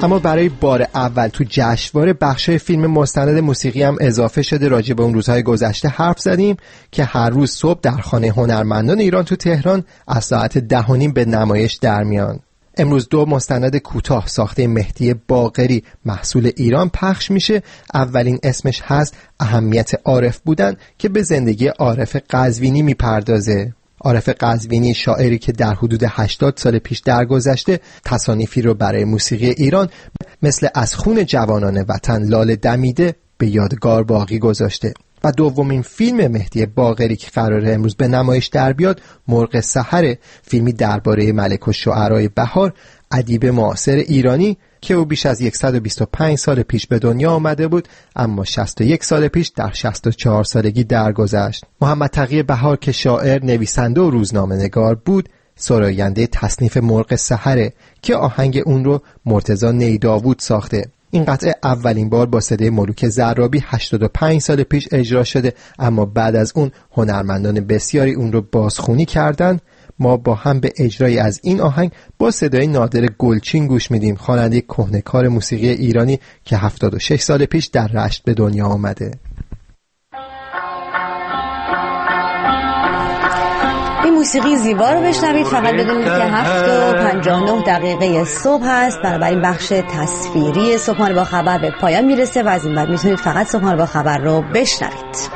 اما برای بار اول تو جشنواره بخشای فیلم مستند موسیقی هم اضافه شده. راجع به اون روزهای گذشته حرف زدیم که هر روز صبح در خانه هنرمندان ایران تو تهران از ساعت ده و نیم به نمایش در میان. امروز دو مستند کوتاه ساخته مهدی باقری محصول ایران پخش میشه. اولین اسمش هست اهمیت عارف بودن که به زندگی عارف قزوینی میپردازه. عارف قزوینی شاعری که در حدود هشتاد سال پیش درگذشته تصانیفی رو برای موسیقی ایران مثل از خون جوانان وطن لاله دمیده به یادگار باقی گذاشته. و دومین فیلم مهدی باقری که قراره امروز به نمایش در بیاد مرغ سحر، فیلمی درباره ملک الشعرای بهار، ادیب معاصر ایرانی که او بیش از صد و بیست و پنج سال پیش به دنیا آمده بود اما شصت و یک سال پیش در شصت و چهار سالگی درگذشت. محمد تقی بهار که شاعر، نویسنده و روزنامه نگار بود سراینده تصنیف مرغ سحر که آهنگ اون رو مرتضی نیداوود ساخته. این قطعه اولین بار با صدای ملوک زرابی هشتاد و پنج سال پیش اجرا شده اما بعد از اون هنرمندان بسیاری اون رو بازخوانی کردن. ما با هم به اجرای از این آهنگ با صدای نادر گلچین گوش میدیم، خواننده کهنه‌کار موسیقی ایرانی که هفتاد و شش سال پیش در رشت به دنیا آمده. این موسیقی زیبا رو بشنوید. فقط بدونید که هفت و پنجاه و نه دقیقه صبح هست، بنابراین بخش تصویری صبحانه با خبر به پایان میرسه و از این بعد میتونید فقط صبحانه با خبر رو بشنوید.